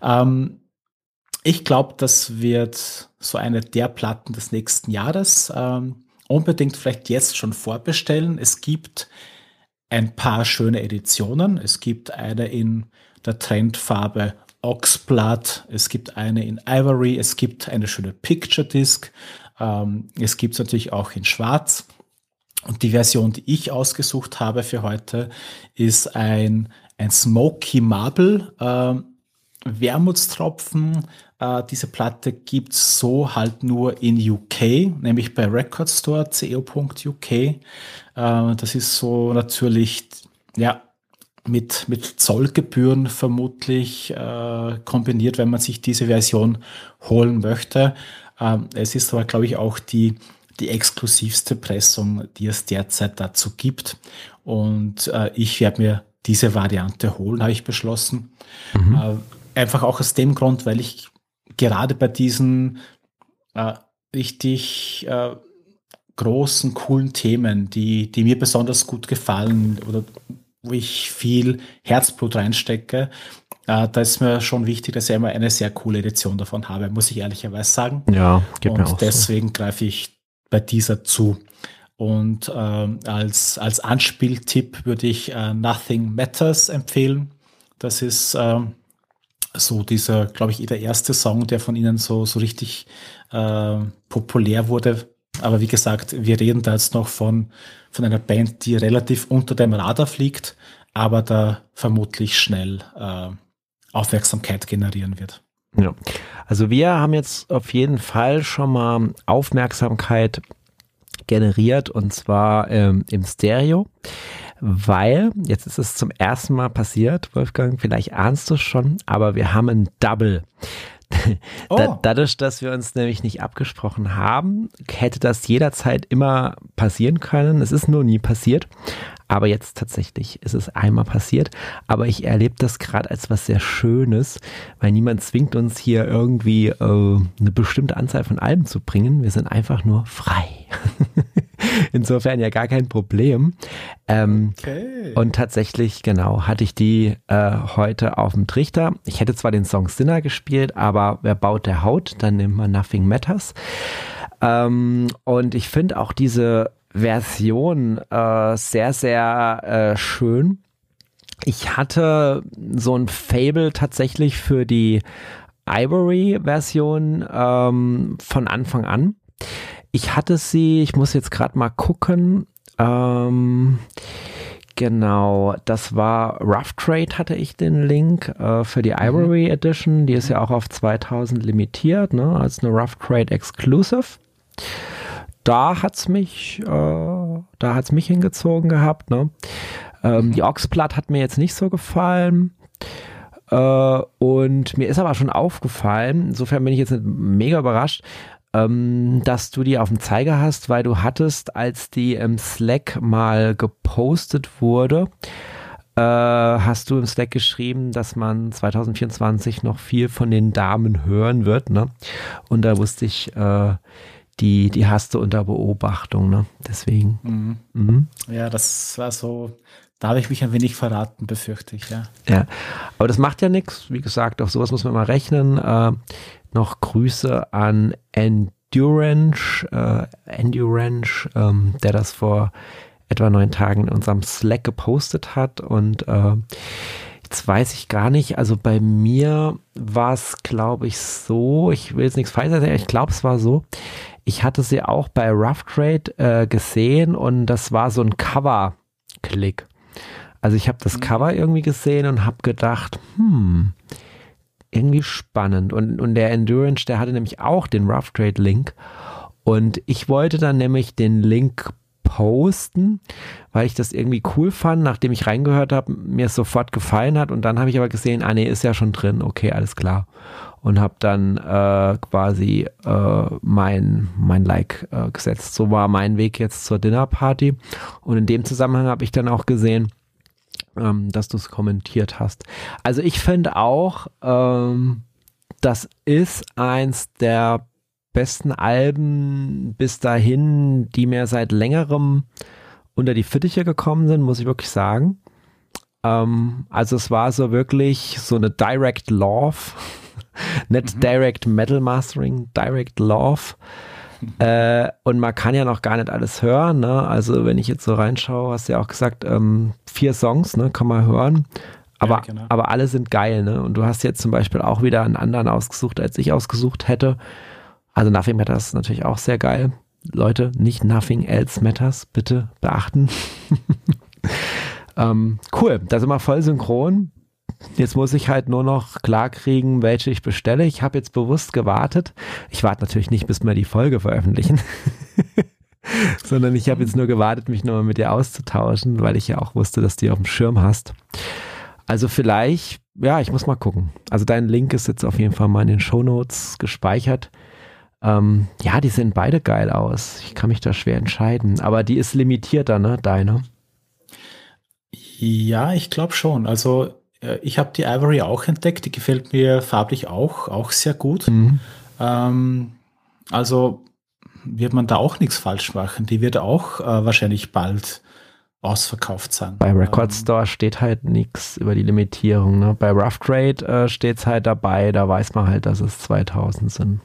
Ich glaube, das wird so eine der Platten des nächsten Jahres. Unbedingt vielleicht jetzt schon vorbestellen. Es gibt ein paar schöne Editionen. Es gibt eine in der Trendfarbe Oxblood, es gibt eine in Ivory, es gibt eine schöne Picture Disc, es gibt es natürlich auch in Schwarz. Und die Version, die ich ausgesucht habe für heute, ist ein Smoky Marble Wermutstropfen. Diese Platte gibt es so halt nur in UK, nämlich bei Record Store co.uk. Das ist so natürlich, ja, mit Zollgebühren vermutlich kombiniert, wenn man sich diese Version holen möchte. Es ist aber, glaube ich, auch die exklusivste Pressung, die es derzeit dazu gibt. Und ich werde mir diese Variante holen, habe ich beschlossen. Einfach auch aus dem Grund, weil ich gerade bei diesen richtig großen, coolen Themen, die mir besonders gut gefallen oder wo ich viel Herzblut reinstecke, da ist mir schon wichtig, dass ich immer eine sehr coole Edition davon habe, muss ich ehrlicherweise sagen. Ja, geht mir auch Und deswegen greife ich bei dieser zu. Und als Anspieltipp würde ich Nothing Matters empfehlen. Das ist so dieser, glaube ich, der erste Song, der von ihnen so richtig populär wurde. Aber wie gesagt, wir reden da jetzt noch von einer Band, die relativ unter dem Radar fliegt, aber da vermutlich schnell Aufmerksamkeit generieren wird. Ja. Also wir haben jetzt auf jeden Fall schon mal Aufmerksamkeit generiert und zwar im Stereo, weil, jetzt ist es zum ersten Mal passiert, Wolfgang, vielleicht ahnst du es schon, aber wir haben ein Double. Dadurch, dass wir uns nämlich nicht abgesprochen haben, hätte das jederzeit immer passieren können. Es ist nur nie passiert, aber jetzt tatsächlich ist es einmal passiert. Aber ich erlebe das gerade als was sehr Schönes, weil niemand zwingt uns hier irgendwie eine bestimmte Anzahl von Alben zu bringen. Wir sind einfach nur frei. Insofern ja gar kein Problem. Okay. Und tatsächlich, genau, hatte ich die heute auf dem Trichter. Ich hätte zwar den Song Sinner gespielt, aber wer baut, der haut, dann nimmt man Nothing Matters. Und ich finde auch diese Version sehr, sehr schön. Ich hatte so ein Faible tatsächlich für die Ivory-Version von Anfang an. Ich hatte sie, ich muss jetzt gerade mal gucken, genau, das war Rough Trade, hatte ich den Link für die Ivory Edition, die ist ja auch auf 2000 limitiert, ne, als eine Rough Trade Exclusive. Da hat's mich hingezogen gehabt, ne. Die Oxblood hat mir jetzt nicht so gefallen. Und mir ist aber schon aufgefallen, insofern bin ich jetzt nicht mega überrascht, dass du die auf dem Zeiger hast, weil du hattest, als die im Slack mal gepostet wurde, hast du im Slack geschrieben, dass man 2024 noch viel von den Damen hören wird, ne? Und da wusste ich, die hast du unter Beobachtung, ne? Deswegen. Ja, das war so, da habe ich mich ein wenig verraten, befürchte ich, ja. Ja, aber das macht ja nichts. Wie gesagt, auf sowas muss man mal rechnen. Noch Grüße an Endurance, der das vor etwa 9 Tagen in unserem Slack gepostet hat. Und jetzt weiß ich gar nicht, also bei mir war es, glaube ich, so, ich will jetzt nichts falsch sagen, ich glaube, es war so, ich hatte sie auch bei Rough Trade gesehen und das war so ein Cover-Klick. Also ich habe das Cover irgendwie gesehen und habe gedacht, irgendwie spannend. Und der Endurance, der hatte nämlich auch den Rough Trade Link. Und ich wollte dann nämlich den Link posten, weil ich das irgendwie cool fand, nachdem ich reingehört habe, mir es sofort gefallen hat. Und dann habe ich aber gesehen, nee, ist ja schon drin. Okay, alles klar. Und habe dann quasi mein Like gesetzt. So war mein Weg jetzt zur Dinnerparty. Und in dem Zusammenhang habe ich dann auch gesehen, dass du es kommentiert hast. Also ich finde auch, das ist eins der besten Alben bis dahin, die mir seit längerem unter die Fittiche gekommen sind, muss ich wirklich sagen. Also es war so wirklich so eine Direct Love, nicht Direct Metal Mastering, Direct Love. Und man kann ja noch gar nicht alles hören, ne? Also wenn ich jetzt so reinschaue, hast du ja auch gesagt, 4 Songs, ne, kann man hören. Aber, Ja, genau. aber alle sind geil, ne? Und du hast jetzt zum Beispiel auch wieder einen anderen ausgesucht, als ich ausgesucht hätte. Also Nothing Matters ist natürlich auch sehr geil. Leute, nicht Nothing Else Matters, bitte beachten. Cool, da sind wir voll synchron. Jetzt muss ich halt nur noch klarkriegen, welche ich bestelle. Ich habe jetzt bewusst gewartet. Ich warte natürlich nicht, bis wir die Folge veröffentlichen, sondern ich habe jetzt nur gewartet, mich nochmal mit dir auszutauschen, weil ich ja auch wusste, dass du die auf dem Schirm hast. Also vielleicht, ja, ich muss mal gucken. Also dein Link ist jetzt auf jeden Fall mal in den Shownotes gespeichert. Ja, die sehen beide geil aus. Ich kann mich da schwer entscheiden. Aber die ist limitierter, ne, deine? Ja, ich glaube schon. Also ich habe die Ivory auch entdeckt, die gefällt mir farblich auch sehr gut. Also wird man da auch nichts falsch machen. Die wird auch wahrscheinlich bald ausverkauft sein. Bei Record Store steht halt nichts über die Limitierung. Ne? Bei Rough Trade steht es halt dabei, da weiß man halt, dass es 2000 sind.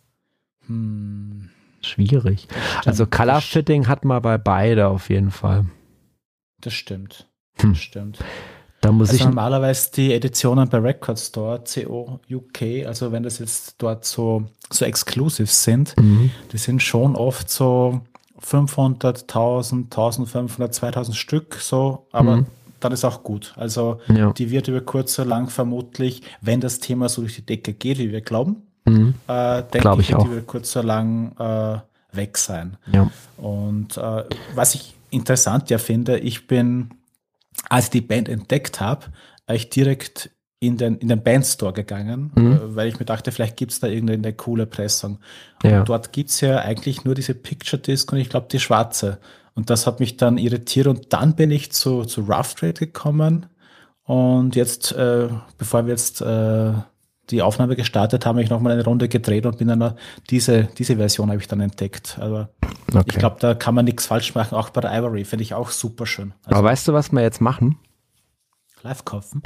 Schwierig. Also Color Fitting hat man bei beide auf jeden Fall. Das stimmt. Das stimmt. Da muss Also ich normalerweise die Editionen bei Record Store, CO UK, also wenn das jetzt dort so exclusive sind, die sind schon oft so 500, 1000, 1500, 2000 Stück so, aber dann ist auch gut. Also Ja. die wird über kurz oder lang vermutlich, wenn das Thema so durch die Decke geht, wie wir glauben, denke Glaub ich, ich wird auch. die über kurz oder lang weg sein. Ja. Und was ich interessant ja finde, ich bin, als ich die Band entdeckt habe, ich direkt in den Bandstore gegangen, weil ich mir dachte, vielleicht gibt es da irgendeine coole Pressung. Ja. Und dort gibt es ja eigentlich nur diese Picture Disc und ich glaube die schwarze. Und das hat mich dann irritiert und dann bin ich zu Rough Trade gekommen und jetzt, bevor wir jetzt die Aufnahme gestartet haben, habe ich nochmal eine Runde gedreht und bin dann diese Version habe ich dann entdeckt. Aber ich glaube, da kann man nichts falsch machen. Auch bei der Ivory finde ich auch super schön. Also Aber weißt du, was wir jetzt machen? live kaufen.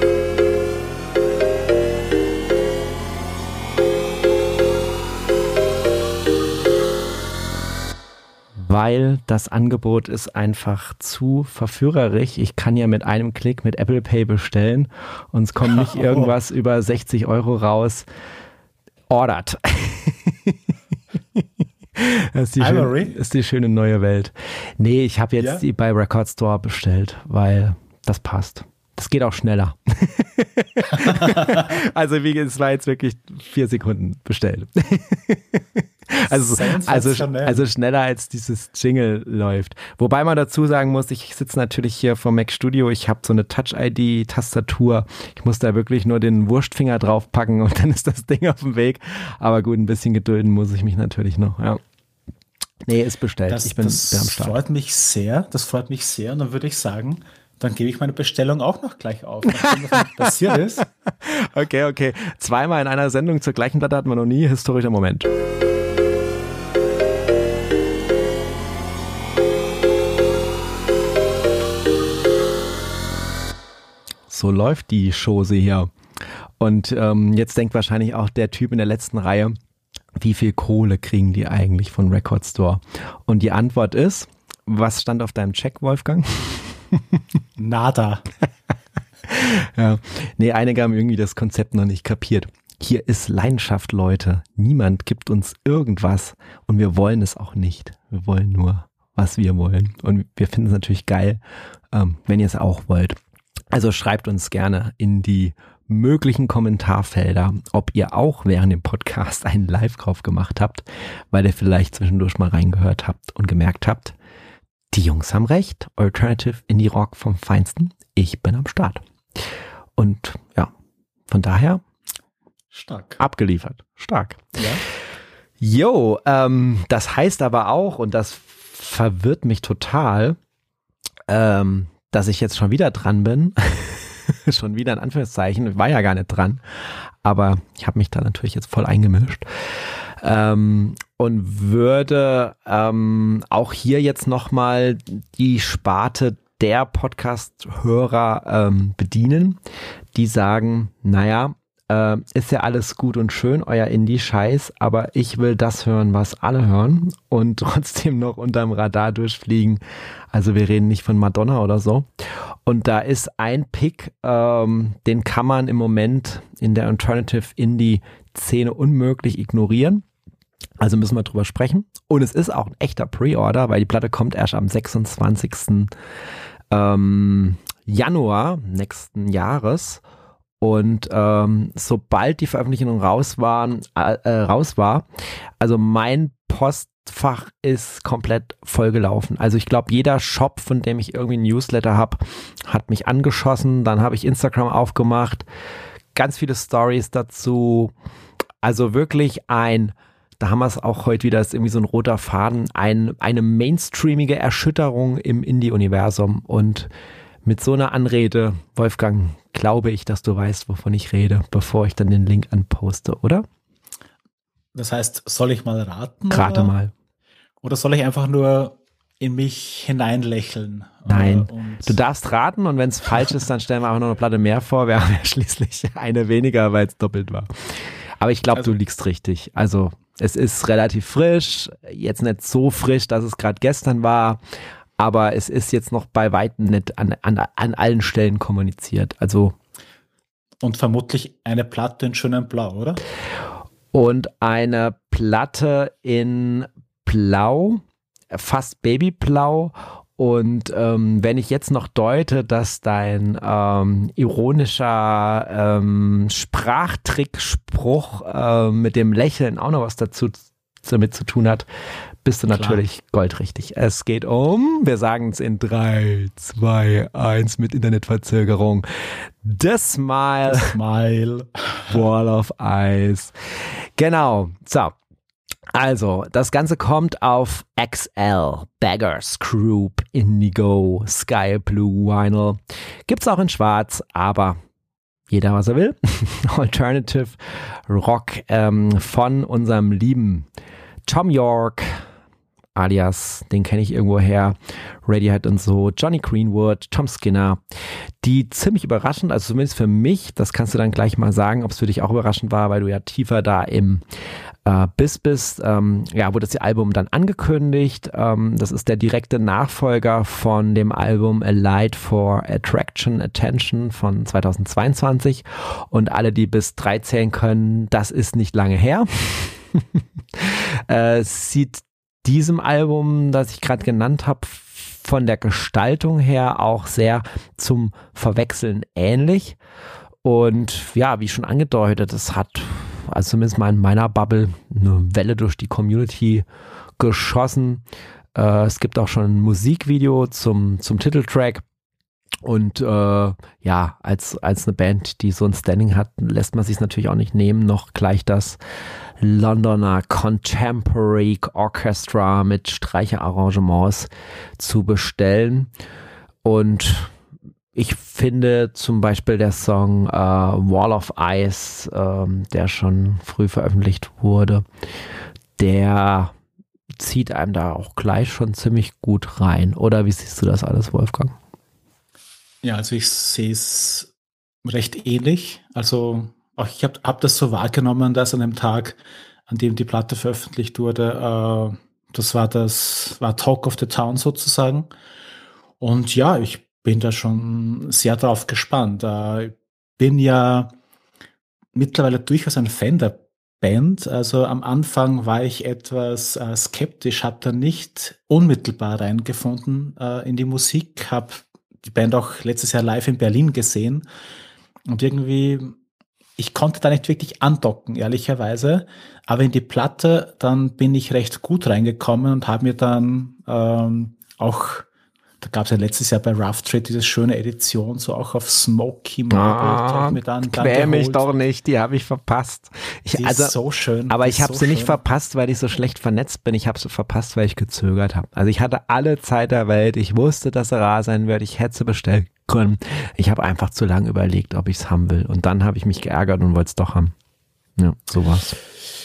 Weil das Angebot ist einfach zu verführerisch. Ich kann ja mit einem Klick mit Apple Pay bestellen und es kommt nicht irgendwas über 60 Euro raus. Ordert. Das ist die schöne neue Welt. Nee, ich habe jetzt die bei Record Store bestellt, weil das passt. Das geht auch schneller. Also es war jetzt wirklich 4 Sekunden bestellt. Also schneller als dieses Jingle läuft. Wobei man dazu sagen muss, ich sitze natürlich hier vom Mac Studio, ich habe so eine Touch-ID-Tastatur. Ich muss da wirklich nur den Wurstfinger draufpacken und dann ist das Ding auf dem Weg. Aber gut, ein bisschen gedulden muss ich mich natürlich noch, ja. Nee, ist bestellt. Ich bin am Start. Das freut mich sehr. Und dann würde ich sagen, dann gebe ich meine Bestellung auch noch gleich auf, nachdem das nicht passiert ist. Okay. Zweimal in einer Sendung zur gleichen Platte hatten wir noch nie. Historischer Moment. So läuft die Chose hier. Und jetzt denkt wahrscheinlich auch der Typ in der letzten Reihe, wie viel Kohle kriegen die eigentlich von Record Store? Und die Antwort ist, was stand auf deinem Check, Wolfgang? Nada. Ja, nee, einige haben irgendwie das Konzept noch nicht kapiert. Hier ist Leidenschaft, Leute. Niemand gibt uns irgendwas und wir wollen es auch nicht. Wir wollen nur, was wir wollen. Und wir finden es natürlich geil, wenn ihr es auch wollt. Also schreibt uns gerne in die möglichen Kommentarfelder, ob ihr auch während dem Podcast einen Live-Kauf gemacht habt, weil ihr vielleicht zwischendurch mal reingehört habt und gemerkt habt, die Jungs haben recht, Alternative Indie Rock vom Feinsten, ich bin am Start. Und ja, von daher stark. Abgeliefert, stark. Ja. Jo, das heißt aber auch, und das verwirrt mich total, dass ich jetzt schon wieder dran bin. Schon wieder in Anführungszeichen, ich war ja gar nicht dran, aber ich habe mich da natürlich jetzt voll eingemischt und würde auch hier jetzt nochmal die Sparte der Podcast-Hörer bedienen, die sagen, naja, ist ja alles gut und schön, euer Indie-Scheiß, aber ich will das hören, was alle hören und trotzdem noch unterm Radar durchfliegen. Also wir reden nicht von Madonna oder so. Und da ist ein Pick, den kann man im Moment in der Alternative Indie-Szene unmöglich ignorieren. Also müssen wir drüber sprechen. Und es ist auch ein echter Pre-Order, weil die Platte kommt erst am 26. Januar nächsten Jahres. Und sobald die Veröffentlichung raus war, also mein Postfach ist komplett vollgelaufen. Also ich glaube, jeder Shop, von dem ich irgendwie ein Newsletter habe, hat mich angeschossen. Dann habe ich Instagram aufgemacht, ganz viele Stories dazu. Also wirklich da haben wir es auch heute wieder, ist irgendwie so ein roter Faden, eine mainstreamige Erschütterung im Indie-Universum. Und mit so einer Anrede, Wolfgang, glaube ich, dass du weißt, wovon ich rede, bevor ich dann den Link anposte, oder? Das heißt, soll ich mal raten? Rate mal. Oder soll ich einfach nur in mich hineinlächeln? Nein, du darfst raten und wenn es falsch ist, dann stellen wir einfach noch eine Platte mehr vor. Wir haben ja schließlich eine weniger, weil es doppelt war. Aber ich glaube, du liegst richtig. Also es ist relativ frisch, jetzt nicht so frisch, dass es gerade gestern war, aber es ist jetzt noch bei weitem nicht an allen Stellen kommuniziert. Also und vermutlich eine Platte in schönem Blau, oder? Und eine Platte in Blau, fast Babyblau. Und wenn ich jetzt noch deute, dass dein ironischer Sprachtrickspruch mit dem Lächeln auch noch was damit zu tun hat, bist du natürlich goldrichtig. Es geht wir sagen es in 3, 2, 1 mit Internetverzögerung. The Smile Wall of Ice. Genau. So. Also, das Ganze kommt auf XL, Beggars Group, Indigo, Sky Blue Vinyl. Gibt's auch in Schwarz, aber jeder was er will. Alternative Rock von unserem lieben Tom York, alias, den kenne ich irgendwo her, Radiohead und so, Johnny Greenwood, Tom Skinner, die ziemlich überraschend, also zumindest für mich, das kannst du dann gleich mal sagen, ob es für dich auch überraschend war, weil du ja tiefer da im bist, wurde das Album dann angekündigt. Das ist der direkte Nachfolger von dem Album A Light for Attention von 2022. Und alle, die bis 3 zählen können, das ist nicht lange her. Sieht diesem Album, das ich gerade genannt habe, von der Gestaltung her auch sehr zum Verwechseln ähnlich. Und ja, wie schon angedeutet, es hat also zumindest mal in meiner Bubble eine Welle durch die Community geschossen. Es gibt auch schon ein Musikvideo zum Titeltrack. Und als eine Band, die so ein Standing hat, lässt man sich natürlich auch nicht nehmen, noch gleich das Londoner Contemporary Orchestra mit Streicherarrangements zu bestellen. Und ich finde zum Beispiel der Song Wall of Ice, der schon früh veröffentlicht wurde, der zieht einem da auch gleich schon ziemlich gut rein. Oder wie siehst du das alles, Wolfgang? Ja, also ich sehe es recht ähnlich. Also auch ich hab das so wahrgenommen, dass an dem Tag, an dem die Platte veröffentlicht wurde, das war Talk of the Town sozusagen. Und ja, ich bin da schon sehr drauf gespannt. Ich bin ja mittlerweile durchaus ein Fan der Band. Also am Anfang war ich etwas skeptisch, habe da nicht unmittelbar reingefunden in die Musik, habe die Band auch letztes Jahr live in Berlin gesehen und irgendwie, ich konnte da nicht wirklich andocken, ehrlicherweise, aber in die Platte, dann bin ich recht gut reingekommen und habe mir dann auch, da gab es ja letztes Jahr bei Rough Trade diese schöne Edition, so auch auf Smoky Marble. Quäl mich doch nicht, die habe ich verpasst. Die ist so schön. Aber ich habe so sie nicht schön. verpasst, weil ich so schlecht vernetzt bin. Ich habe sie verpasst, weil ich gezögert habe. Also ich hatte alle Zeit der Welt. Ich wusste, dass sie rar sein wird. Ich hätte sie bestellen können. Ich habe einfach zu lange überlegt, ob ich es haben will. Und dann habe ich mich geärgert und wollte es doch haben. Ja, sowas.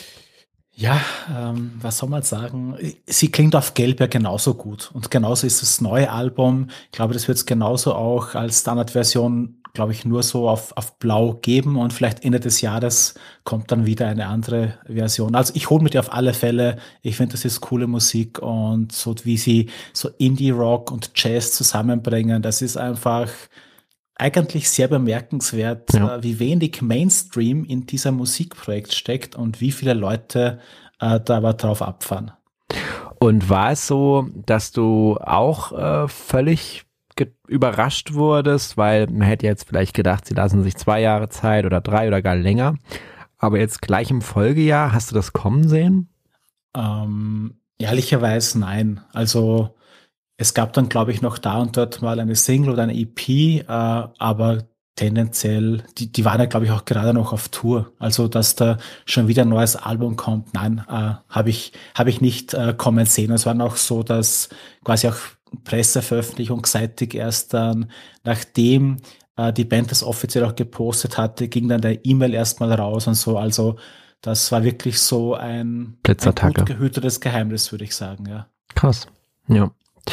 Ja, was soll man sagen? Sie klingt auf Gelb ja genauso gut. Und genauso ist das neue Album. Ich glaube, das wird es genauso auch als Standardversion, glaube ich, nur so auf Blau geben. Und vielleicht Ende des Jahres kommt dann wieder eine andere Version. Also ich hole mir die auf alle Fälle. Ich finde, das ist coole Musik. Und so wie sie so Indie-Rock und Jazz zusammenbringen, das ist einfach eigentlich sehr bemerkenswert, Ja. wie wenig Mainstream in dieser Musikprojekt steckt und wie viele Leute da aber drauf abfahren. Und war es so, dass du auch völlig überrascht wurdest, weil man hätte jetzt vielleicht gedacht, sie lassen sich 2 Jahre Zeit oder 3 oder gar länger, aber jetzt gleich im Folgejahr, hast du das kommen sehen? Ehrlicherweise nein. Also es gab dann, glaube ich, noch da und dort mal eine Single oder eine EP, aber tendenziell, die waren ja, glaube ich, auch gerade noch auf Tour. Also, dass da schon wieder ein neues Album kommt, nein, habe ich nicht kommen sehen. Es war noch so, dass quasi auch Presseveröffentlichung seitig erst dann, nachdem die Band das offiziell auch gepostet hatte, ging dann der E-Mail erstmal raus und so. Also, das war wirklich so ein Blitzattacke. gut gehütetes Geheimnis, würde ich sagen, ja. Krass. Ja.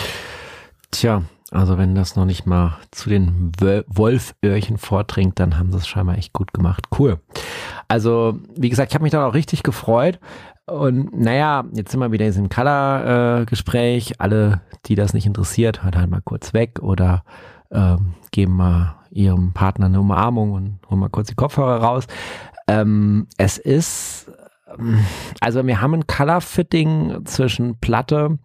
Tja, also wenn das noch nicht mal zu den Wolföhrchen vordringt, dann haben sie es scheinbar echt gut gemacht. Cool. Also, wie gesagt, ich habe mich da auch richtig gefreut. Und naja, jetzt sind wir wieder in diesem Color-Gespräch. Alle, die das nicht interessiert, hört halt mal kurz weg oder geben mal ihrem Partner eine Umarmung und holen mal kurz die Kopfhörer raus. Es ist, also wir haben ein Color-Fitting zwischen Platte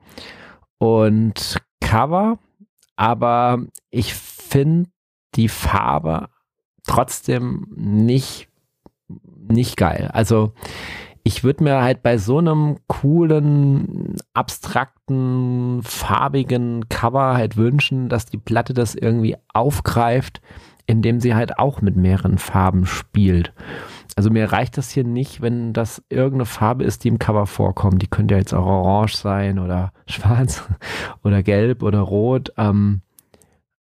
und Cover, aber ich finde die Farbe trotzdem nicht geil. Also ich würde mir halt bei so einem coolen, abstrakten, farbigen Cover halt wünschen, dass die Platte das irgendwie aufgreift, indem sie halt auch mit mehreren Farben spielt. Also mir reicht das hier nicht, wenn das irgendeine Farbe ist, die im Cover vorkommt. Die könnte ja jetzt auch orange sein oder schwarz oder gelb oder rot.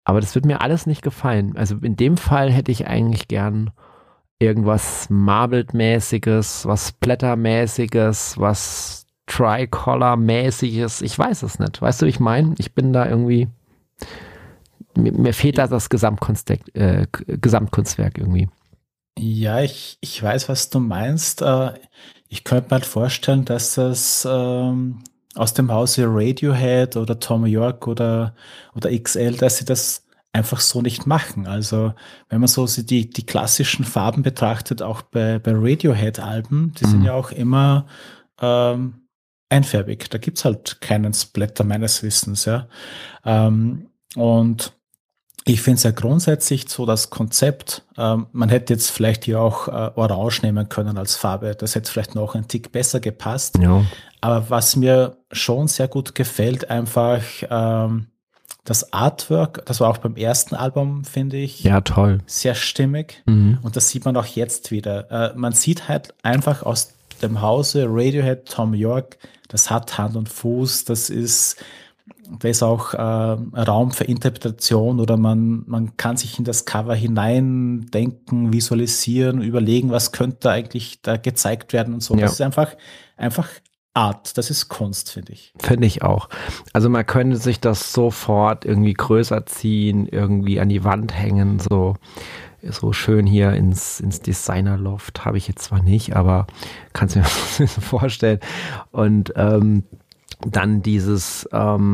Aber das wird mir alles nicht gefallen. Also in dem Fall hätte ich eigentlich gern irgendwas Marbled-mäßiges, was Blättermäßiges, was Tricolor-mäßiges. Ich weiß es nicht. Weißt du, wie ich meine? Ich bin da irgendwie, mir fehlt da das Gesamtkunstwerk irgendwie. Ja, ich weiß, was du meinst. Ich könnte mir halt vorstellen, dass das aus dem Hause Radiohead oder Tom York oder XL, dass sie das einfach so nicht machen. Also wenn man so die klassischen Farben betrachtet, auch bei Radiohead-Alben, die sind ja auch immer einfärbig. Da gibt's halt keinen Splatter meines Wissens, ja. Und ich finde es ja grundsätzlich so das Konzept, man hätte jetzt vielleicht hier auch Orange nehmen können als Farbe, das hätte vielleicht noch einen Tick besser gepasst. Ja. Aber was mir schon sehr gut gefällt, einfach das Artwork, das war auch beim ersten Album, finde ich, Ja, toll. sehr stimmig. Mhm. Und das sieht man auch jetzt wieder. Man sieht halt einfach aus dem Hause Radiohead, Tom York, das hat Hand und Fuß, da ist auch Raum für Interpretation oder man kann sich in das Cover hineindenken, visualisieren, überlegen, was könnte eigentlich da gezeigt werden und so. Ja. Das ist einfach Art, das ist Kunst, finde ich. Finde ich auch. Also man könnte sich das sofort irgendwie größer ziehen, irgendwie an die Wand hängen, so schön hier ins Designerloft. Habe ich jetzt zwar nicht, aber kannst mir das vorstellen. Und dann diese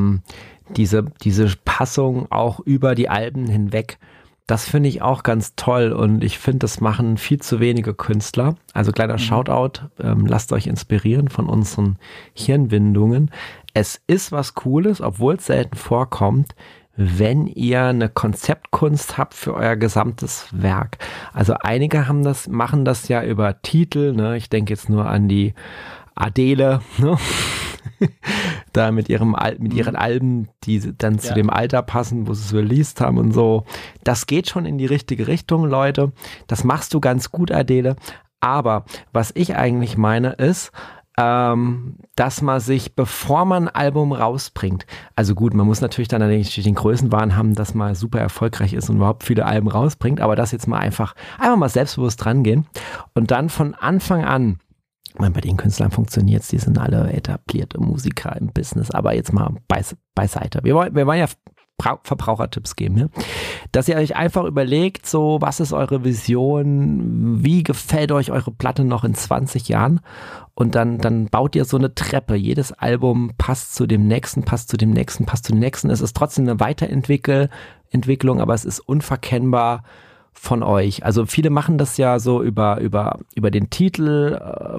Passung auch über die Alben hinweg, das finde ich auch ganz toll und ich finde, das machen viel zu wenige Künstler. Also kleiner Shoutout, lasst euch inspirieren von unseren Hirnwindungen. Es ist was Cooles, obwohl es selten vorkommt, wenn ihr eine Konzeptkunst habt für euer gesamtes Werk. Also einige machen das ja über Titel, ne? Ich denke jetzt nur an die Adele, ne? Da mit ihren Alben, die dann zu dem Alter passen, wo sie es released haben und so. Das geht schon in die richtige Richtung, Leute. Das machst du ganz gut, Adele. Aber was ich eigentlich meine ist, dass man sich, bevor man ein Album rausbringt, also gut, man muss natürlich dann den Größenwahn haben, dass man super erfolgreich ist und überhaupt viele Alben rausbringt, aber das jetzt mal einfach mal selbstbewusst rangehen und dann von Anfang an, ich meine, bei den Künstlern funktioniert's, die sind alle etablierte Musiker im Business, aber jetzt mal beiseite. Wir wollen ja Verbrauchertipps geben, ja? Dass ihr euch einfach überlegt, so, was ist eure Vision, wie gefällt euch eure Platte noch in 20 Jahren und dann baut ihr so eine Treppe. Jedes Album passt zu dem nächsten, passt zu dem nächsten, passt zu dem nächsten. Es ist trotzdem eine Weiterentwicklung, aber es ist unverkennbar von euch. Also viele machen das ja so über den Titel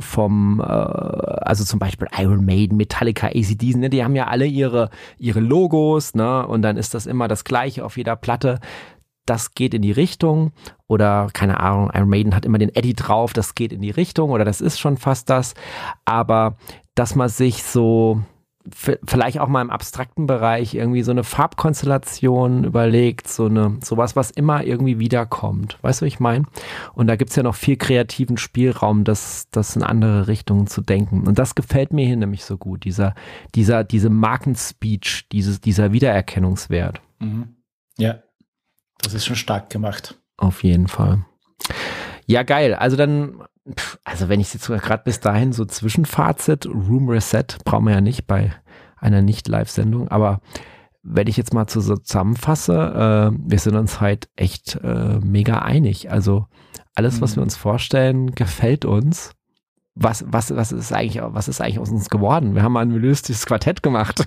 also zum Beispiel Iron Maiden, Metallica, AC/DC, ne? Die haben ja alle ihre Logos, ne? Und dann ist das immer das Gleiche auf jeder Platte. Das geht in die Richtung oder keine Ahnung, Iron Maiden hat immer den Eddie drauf, das geht in die Richtung oder das ist schon fast das. Aber dass man sich so vielleicht auch mal im abstrakten Bereich irgendwie so eine Farbkonstellation überlegt, sowas, was immer irgendwie wiederkommt. Weißt du, was ich meine? Und da gibt's ja noch viel kreativen Spielraum, das in andere Richtungen zu denken. Und das gefällt mir hier nämlich so gut, diese Markenspeech, dieser Wiedererkennungswert. Mhm. Ja, das ist schon stark gemacht. Auf jeden Fall. Ja, geil. Also wenn ich jetzt gerade bis dahin so Zwischenfazit, Room Reset brauchen wir ja nicht bei einer Nicht-Live-Sendung, aber wenn ich jetzt mal zusammenfasse, wir sind uns halt echt mega einig. Also alles, was wir uns vorstellen, gefällt uns. Was ist eigentlich aus uns geworden? Wir haben mal ein melodistisches Quartett gemacht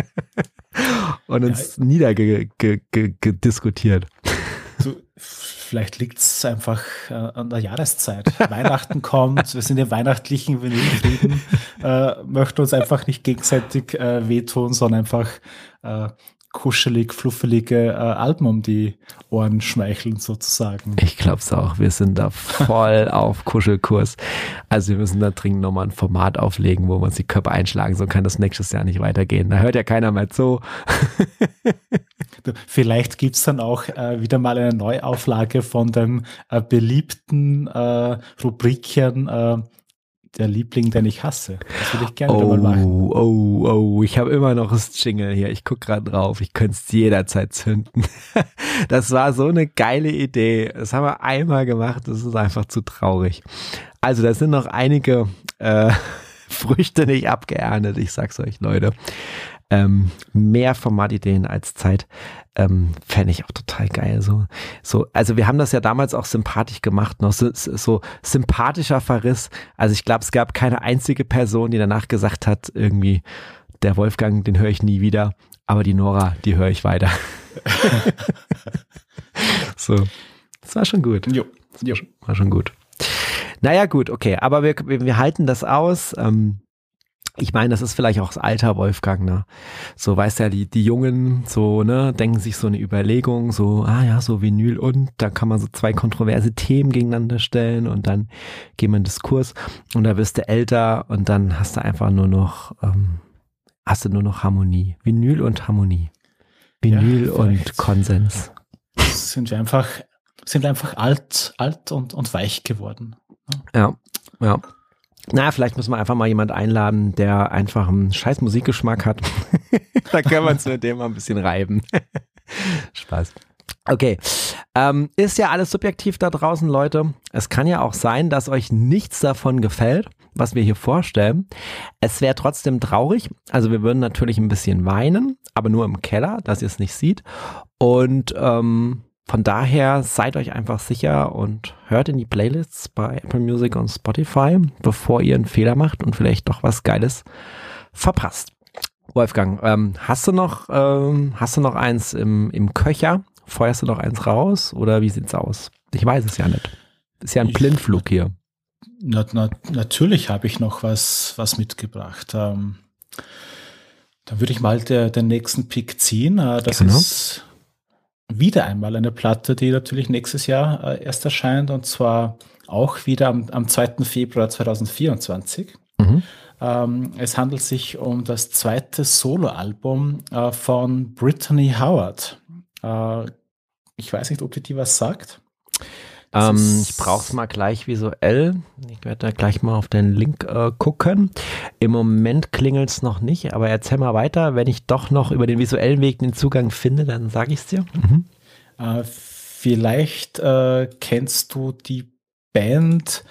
und uns niedergediskutiert. Vielleicht liegt es einfach an der Jahreszeit. Weihnachten kommt, wir sind im weihnachtlichen Vinylfrieden, möchten uns einfach nicht gegenseitig wehtun, sondern einfach kuschelig, fluffelige Alben um die Ohren schmeicheln sozusagen. Ich glaube es auch. Wir sind da voll auf Kuschelkurs. Also wir müssen da dringend nochmal ein Format auflegen, wo wir uns die Köpfe einschlagen. So kann das nächstes Jahr nicht weitergehen. Da hört ja keiner mehr zu. Vielleicht gibt's dann auch wieder mal eine Neuauflage von dem beliebten Rubrikchen der Liebling, den ich hasse. Das würde ich gerne wieder mal machen. Oh, ich habe immer noch das Jingle hier. Ich gucke gerade drauf. Ich könnte es jederzeit zünden. Das war so eine geile Idee. Das haben wir einmal gemacht. Das ist einfach zu traurig. Also, da sind noch einige Früchte nicht abgeerntet. Ich sag's euch, Leute. Mehr Formatideen als Zeit fände ich auch total geil. So, also wir haben das ja damals auch sympathisch gemacht, noch so sympathischer Verriss. Also ich glaube, es gab keine einzige Person, die danach gesagt hat, irgendwie, der Wolfgang, den höre ich nie wieder, aber die Nora, die höre ich weiter. So, das war schon gut. Jo. War schon gut. Naja, gut, okay, aber wir halten das aus. Ich meine, das ist vielleicht auch das Alter, Wolfgang, ne? So, weißt ja, die Jungen, so, ne, denken sich so eine Überlegung, so, so Vinyl und, da kann man so zwei kontroverse Themen gegeneinander stellen und dann gehen wir in Diskurs und da wirst du älter und dann hast du einfach nur noch Harmonie. Vinyl und Harmonie. Vinyl und Konsens. Sind wir einfach alt und weich geworden. Ja. Naja, vielleicht müssen wir einfach mal jemand einladen, der einfach einen scheiß Musikgeschmack hat. Da können wir uns mit dem mal ein bisschen reiben. Spaß. Okay. Ist ja alles subjektiv da draußen, Leute. Es kann ja auch sein, dass euch nichts davon gefällt, was wir hier vorstellen. Es wäre trotzdem traurig. Also wir würden natürlich ein bisschen weinen, aber nur im Keller, dass ihr es nicht seht. Und von daher seid euch einfach sicher und hört in die Playlists bei Apple Music und Spotify, bevor ihr einen Fehler macht und vielleicht doch was Geiles verpasst. Wolfgang, hast du noch eins im Köcher? Feuerst du noch eins raus oder wie sieht's aus? Ich weiß es ja nicht. Ist ja ein Blindflug hier. Natürlich habe ich noch was mitgebracht. Dann würde ich mal den nächsten Pick ziehen. Das Genau. ist wieder einmal eine Platte, die natürlich nächstes Jahr erst erscheint und zwar auch wieder am 2. Februar 2024. Mhm. Es handelt sich um das zweite Soloalbum von Brittany Howard. Ich weiß nicht, ob dir die was sagt. Ich brauche es mal gleich visuell. Ich werde da gleich mal auf den Link gucken. Im Moment klingelt es noch nicht, aber erzähl mal weiter. Wenn ich doch noch über den visuellen Weg den Zugang finde, dann sage ich es dir. Mhm. Vielleicht kennst du die Band,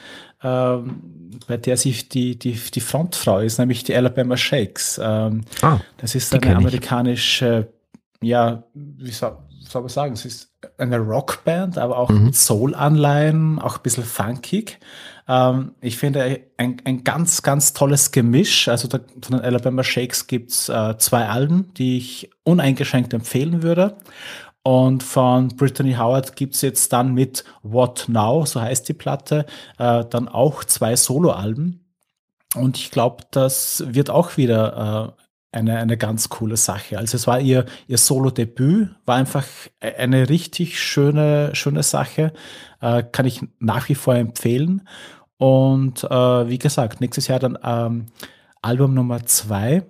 bei der sich die Frontfrau ist, nämlich die Alabama Shakes. Das ist eine amerikanische, wie soll man sagen, es ist eine Rockband, aber auch mit Soul-Anleihen, auch ein bisschen funkig. Ich finde ein ganz, ganz tolles Gemisch. Also von den Alabama Shakes gibt's 2 Alben, die ich uneingeschränkt empfehlen würde. Und von Brittany Howard gibt's jetzt dann mit What Now, so heißt die Platte, dann auch 2 Soloalben. Und ich glaube, das wird auch wieder eine ganz coole Sache. Also es war ihr Solo-Debüt, war einfach eine richtig schöne Sache. Kann ich nach wie vor empfehlen. Und wie gesagt, nächstes Jahr dann Album Nummer 2.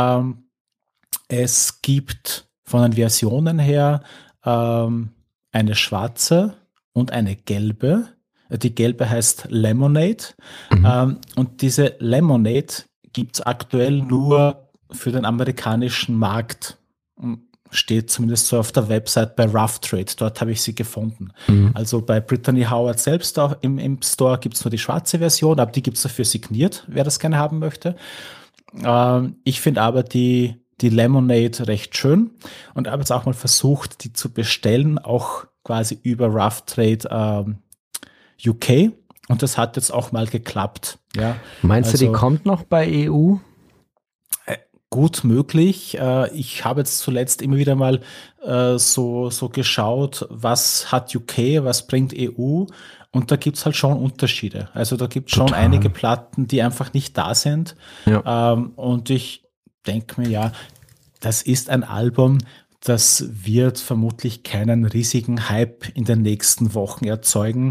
Es gibt von den Versionen her eine schwarze und eine gelbe. Die gelbe heißt Lemonade. Und diese Lemonade gibt's aktuell nur für den amerikanischen Markt. Steht zumindest so auf der Website bei Rough Trade. Dort habe ich sie gefunden. Also bei Brittany Howard selbst auch im Store gibt's nur die schwarze Version, aber die gibt's dafür signiert, wer das gerne haben möchte. Ich finde aber die Lemonade recht schön und habe jetzt auch mal versucht, die zu bestellen, auch quasi über Rough Trade UK. Und das hat jetzt auch mal geklappt. Ja. Meinst du, die kommt noch bei EU? Gut möglich. Ich habe jetzt zuletzt immer wieder mal so geschaut, was hat UK, was bringt EU, und da gibt's halt schon Unterschiede. Also da gibt's schon einige Platten, die einfach nicht da sind. Ja. Und ich denke mir, ja, das ist ein Album, das wird vermutlich keinen riesigen Hype in den nächsten Wochen erzeugen.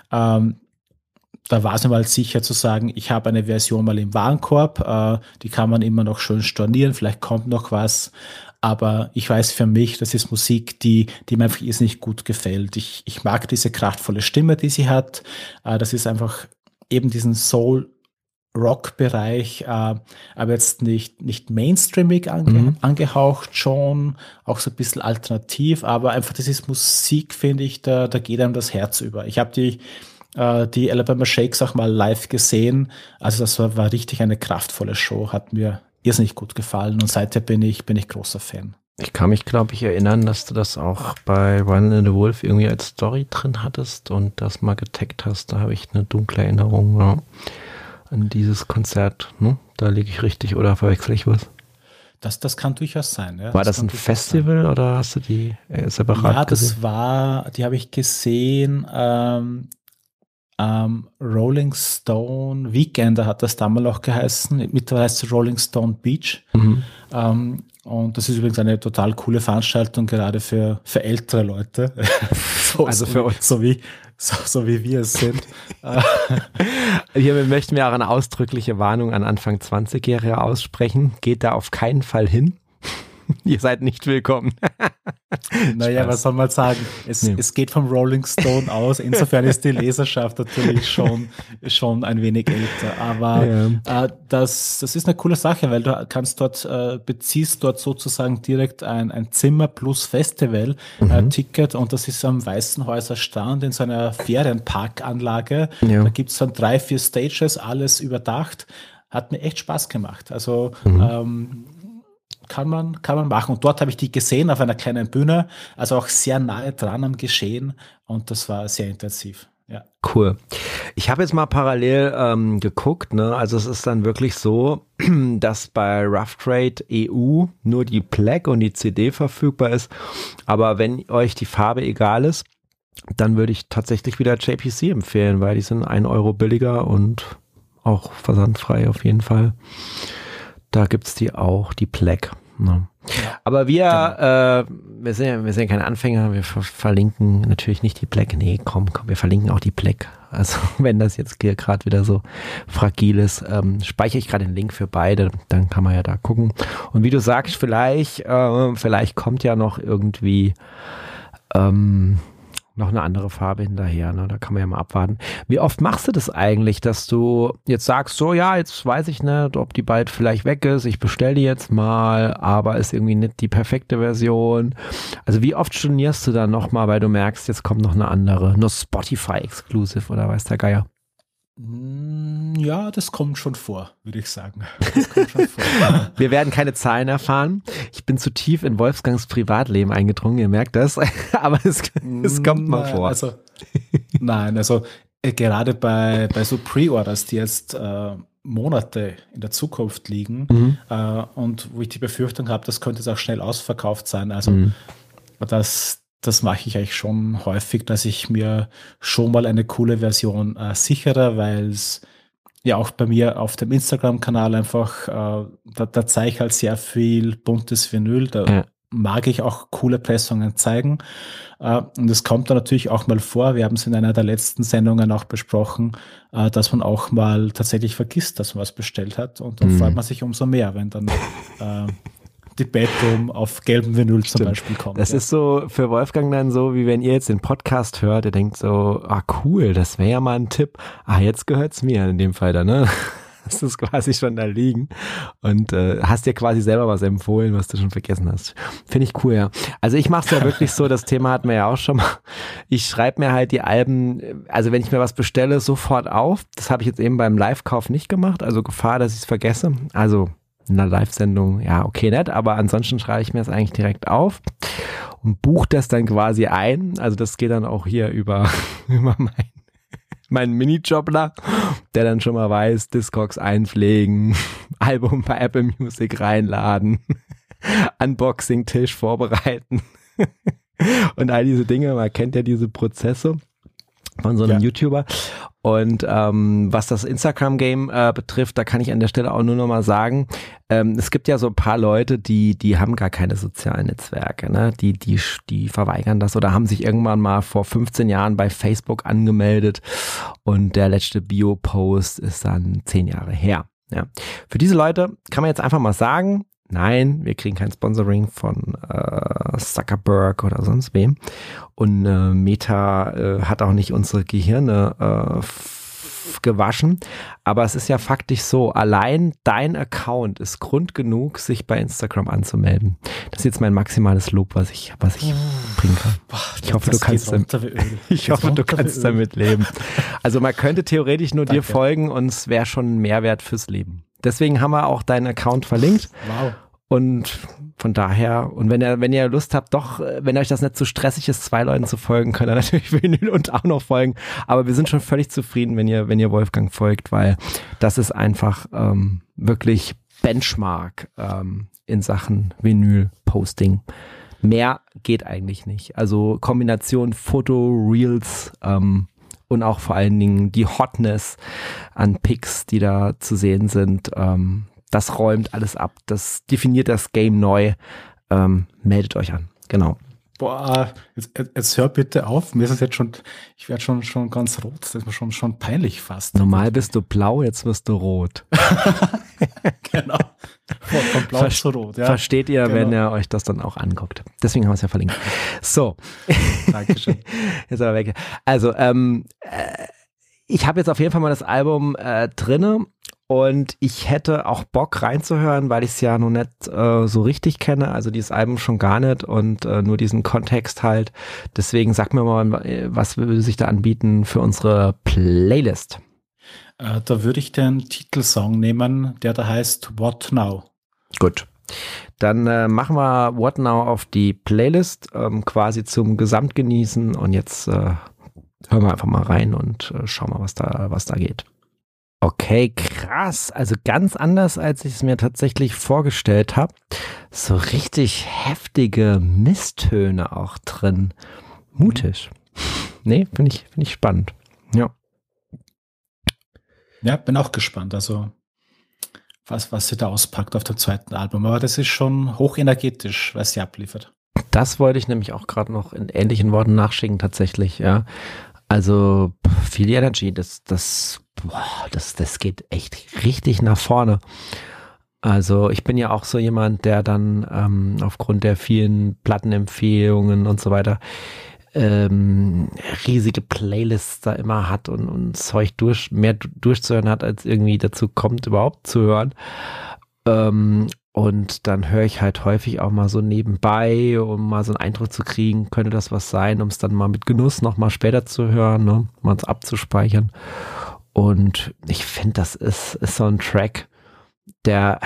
Da war es mir mal sicher zu sagen, ich habe eine Version mal im Warenkorb, die kann man immer noch schön stornieren, vielleicht kommt noch was, aber ich weiß für mich, das ist Musik, die mir einfach nicht gut gefällt. Ich mag diese kraftvolle Stimme, die sie hat, das ist einfach eben diesen Soul Rock-Bereich, aber jetzt nicht mainstreamig angehaucht schon, auch so ein bisschen alternativ, aber einfach das ist Musik, finde ich, da geht einem das Herz über. Ich habe die Alabama Shakes auch mal live gesehen, also das war richtig eine kraftvolle Show, hat mir irrsinnig gut gefallen und seither bin ich großer Fan. Ich kann mich, glaube ich, erinnern, dass du das auch bei Run and the Wolf irgendwie als Story drin hattest und das mal getaggt hast. Da habe ich eine dunkle Erinnerung an dieses Konzert. Ne? Da liege ich richtig oder verwechsel ich was? Das kann durchaus sein. Ja. War das ein Festival oder hast du die separat gesehen? Die habe ich gesehen, Rolling Stone Weekender hat das damals auch geheißen. Mittlerweile heißt es Rolling Stone Beach. Und das ist übrigens eine total coole Veranstaltung, gerade für ältere Leute. Also für uns. So wie wir es sind. Hier möchten wir auch eine ausdrückliche Warnung an Anfang 20-Jährige aussprechen. Geht da auf keinen Fall hin. Ihr seid nicht willkommen. Naja, was soll man sagen? Es geht vom Rolling Stone aus. Insofern ist die Leserschaft natürlich schon ein wenig älter. Aber das ist eine coole Sache, weil du kannst beziehst dort sozusagen direkt ein Zimmer plus Festival-Ticket und das ist am Weißenhäuser Strand in so einer Ferienparkanlage. Ja. Da gibt es dann 3-4 Stages, alles überdacht. Hat mir echt Spaß gemacht. Also kann man machen. Und dort habe ich die gesehen auf einer kleinen Bühne, also auch sehr nahe dran am Geschehen und das war sehr intensiv. Ja. Cool. Ich habe jetzt mal parallel geguckt, ne? Also es ist dann wirklich so, dass bei Rough Trade EU nur die Plaque und die CD verfügbar ist, aber wenn euch die Farbe egal ist, dann würde ich tatsächlich wieder JPC empfehlen, weil die sind 1 Euro billiger und auch versandfrei auf jeden Fall. Da gibt's die auch, die Plaque. Ne? Ja. Aber wir sind keine Anfänger, wir verlinken natürlich nicht die Plaque. Nee, komm, wir verlinken auch die Plaque. Also wenn das jetzt hier gerade wieder so fragil ist, speichere ich gerade den Link für beide, dann kann man ja da gucken. Und wie du sagst, vielleicht kommt ja noch irgendwie noch eine andere Farbe hinterher, ne? Da kann man ja mal abwarten. Wie oft machst du das eigentlich, dass du jetzt sagst, so ja, jetzt weiß ich nicht, ob die bald vielleicht weg ist, ich bestelle die jetzt mal, aber ist irgendwie nicht die perfekte Version. Also wie oft stornierst du dann nochmal, weil du merkst, jetzt kommt noch eine andere, nur Spotify-Exclusive oder weiß der Geier? Ja, das kommt schon vor, würde ich sagen. Das kommt schon vor. Wir werden keine Zahlen erfahren. Ich bin zu tief in Wolfgangs Privatleben eingedrungen, ihr merkt das. Aber es kommt mal vor. Also gerade bei so Pre-Orders, die jetzt Monate in der Zukunft liegen und wo ich die Befürchtung habe, das könnte jetzt auch schnell ausverkauft sein. Also das mache ich eigentlich schon häufig, dass ich mir schon mal eine coole Version sichere, weil es ja auch bei mir auf dem Instagram-Kanal einfach, da zeige ich halt sehr viel buntes Vinyl, da mag ich auch coole Pressungen zeigen. Und es kommt dann natürlich auch mal vor, wir haben es in einer der letzten Sendungen auch besprochen, dass man auch mal tatsächlich vergisst, dass man was bestellt hat und dann freut man sich umso mehr, wenn dann die Bedroom auf gelbem Vinyl zum Beispiel kommt. Das ist so für Wolfgang dann so, wie wenn ihr jetzt den Podcast hört, ihr denkt so, cool, das wäre ja mal ein Tipp. Jetzt gehört's mir in dem Fall dann, ne? Das ist quasi schon da liegen und hast dir quasi selber was empfohlen, was du schon vergessen hast. Finde ich cool, ja. Also ich mache es ja wirklich so, das Thema hatten wir ja auch schon mal. Ich schreibe mir halt die Alben, also wenn ich mir was bestelle, sofort auf. Das habe ich jetzt eben beim Live-Kauf nicht gemacht, also Gefahr, dass ich es vergesse. Also in einer Live-Sendung, ja, okay, nett, aber ansonsten schreibe ich mir das eigentlich direkt auf und buche das dann quasi ein. Also das geht dann auch hier über meinen Minijobler, der dann schon mal weiß, Discogs einpflegen, Album bei Apple Music reinladen, Unboxing-Tisch vorbereiten und all diese Dinge. Man kennt ja diese Prozesse von so einem YouTuber. Und was das Instagram-Game betrifft, da kann ich an der Stelle auch nur noch mal sagen, es gibt ja so ein paar Leute, die haben gar keine sozialen Netzwerke, ne? Die verweigern das oder haben sich irgendwann mal vor 15 Jahren bei Facebook angemeldet und der letzte Bio-Post ist dann 10 Jahre her. Ja. Für diese Leute kann man jetzt einfach mal sagen, nein, wir kriegen kein Sponsoring von Zuckerberg oder sonst wem. Und Meta hat auch nicht unsere Gehirne gewaschen. Aber es ist ja faktisch so, allein dein Account ist Grund genug, sich bei Instagram anzumelden. Das ist jetzt mein maximales Lob, was ich bringen kann. Ich hoffe, du kannst damit leben. Also man könnte theoretisch nur dir folgen und es wäre schon ein Mehrwert fürs Leben. Deswegen haben wir auch deinen Account verlinkt. Wow. Und von daher, und wenn ihr Lust habt, doch, wenn euch das nicht zu stressig ist, 2 Leuten zu folgen, könnt ihr natürlich Vinyl und auch noch folgen. Aber wir sind schon völlig zufrieden, wenn ihr Wolfgang folgt, weil das ist einfach wirklich Benchmark in Sachen Vinyl-Posting. Mehr geht eigentlich nicht. Also Kombination Foto, Reels und auch vor allen Dingen die Hotness an Pics, die da zu sehen sind, das räumt alles ab. Das definiert das Game neu. Meldet euch an. Genau. Boah, jetzt hör bitte auf. Mir ist es jetzt schon, ich werde schon ganz rot. Das ist mir schon peinlich fast. Normal bist du blau, jetzt wirst du rot. Genau. Von blau zu rot. Ja. Versteht ihr, Genau. wenn ihr euch das dann auch anguckt. Deswegen haben wir es ja verlinkt. So. Dankeschön. Jetzt aber weg. Also, ich habe jetzt auf jeden Fall mal das Album drinne. Und ich hätte auch Bock reinzuhören, weil ich es ja noch nicht so richtig kenne, also dieses Album schon gar nicht und nur diesen Kontext halt. Deswegen sag mir mal, was würde sich da anbieten für unsere Playlist? Da würde ich den Titelsong nehmen, der da heißt What Now? Gut. Dann machen wir What Now auf die Playlist, quasi zum Gesamtgenießen und jetzt hören wir einfach mal rein und schauen mal, was da geht. Okay, krass. Also ganz anders, als ich es mir tatsächlich vorgestellt habe. So richtig heftige Misstöne auch drin. Mutig. Nee, finde ich spannend. Ja. Ja, bin auch gespannt. Also was sie da auspackt auf dem zweiten Album. Aber das ist schon hochenergetisch, was sie abliefert. Das wollte ich nämlich auch gerade noch in ähnlichen Worten nachschicken tatsächlich, ja. Also viel Energy, das geht echt richtig nach vorne. Also ich bin ja auch so jemand, der dann aufgrund der vielen Plattenempfehlungen und so weiter riesige Playlists da immer hat und Zeug mehr durchzuhören hat, als irgendwie dazu kommt, überhaupt zu hören. Und dann höre ich halt häufig auch mal so nebenbei, um mal so einen Eindruck zu kriegen, könnte das was sein, um es dann mal mit Genuss noch mal später zu hören, ne? Mal es abzuspeichern. Und ich finde, das ist so ein Track, der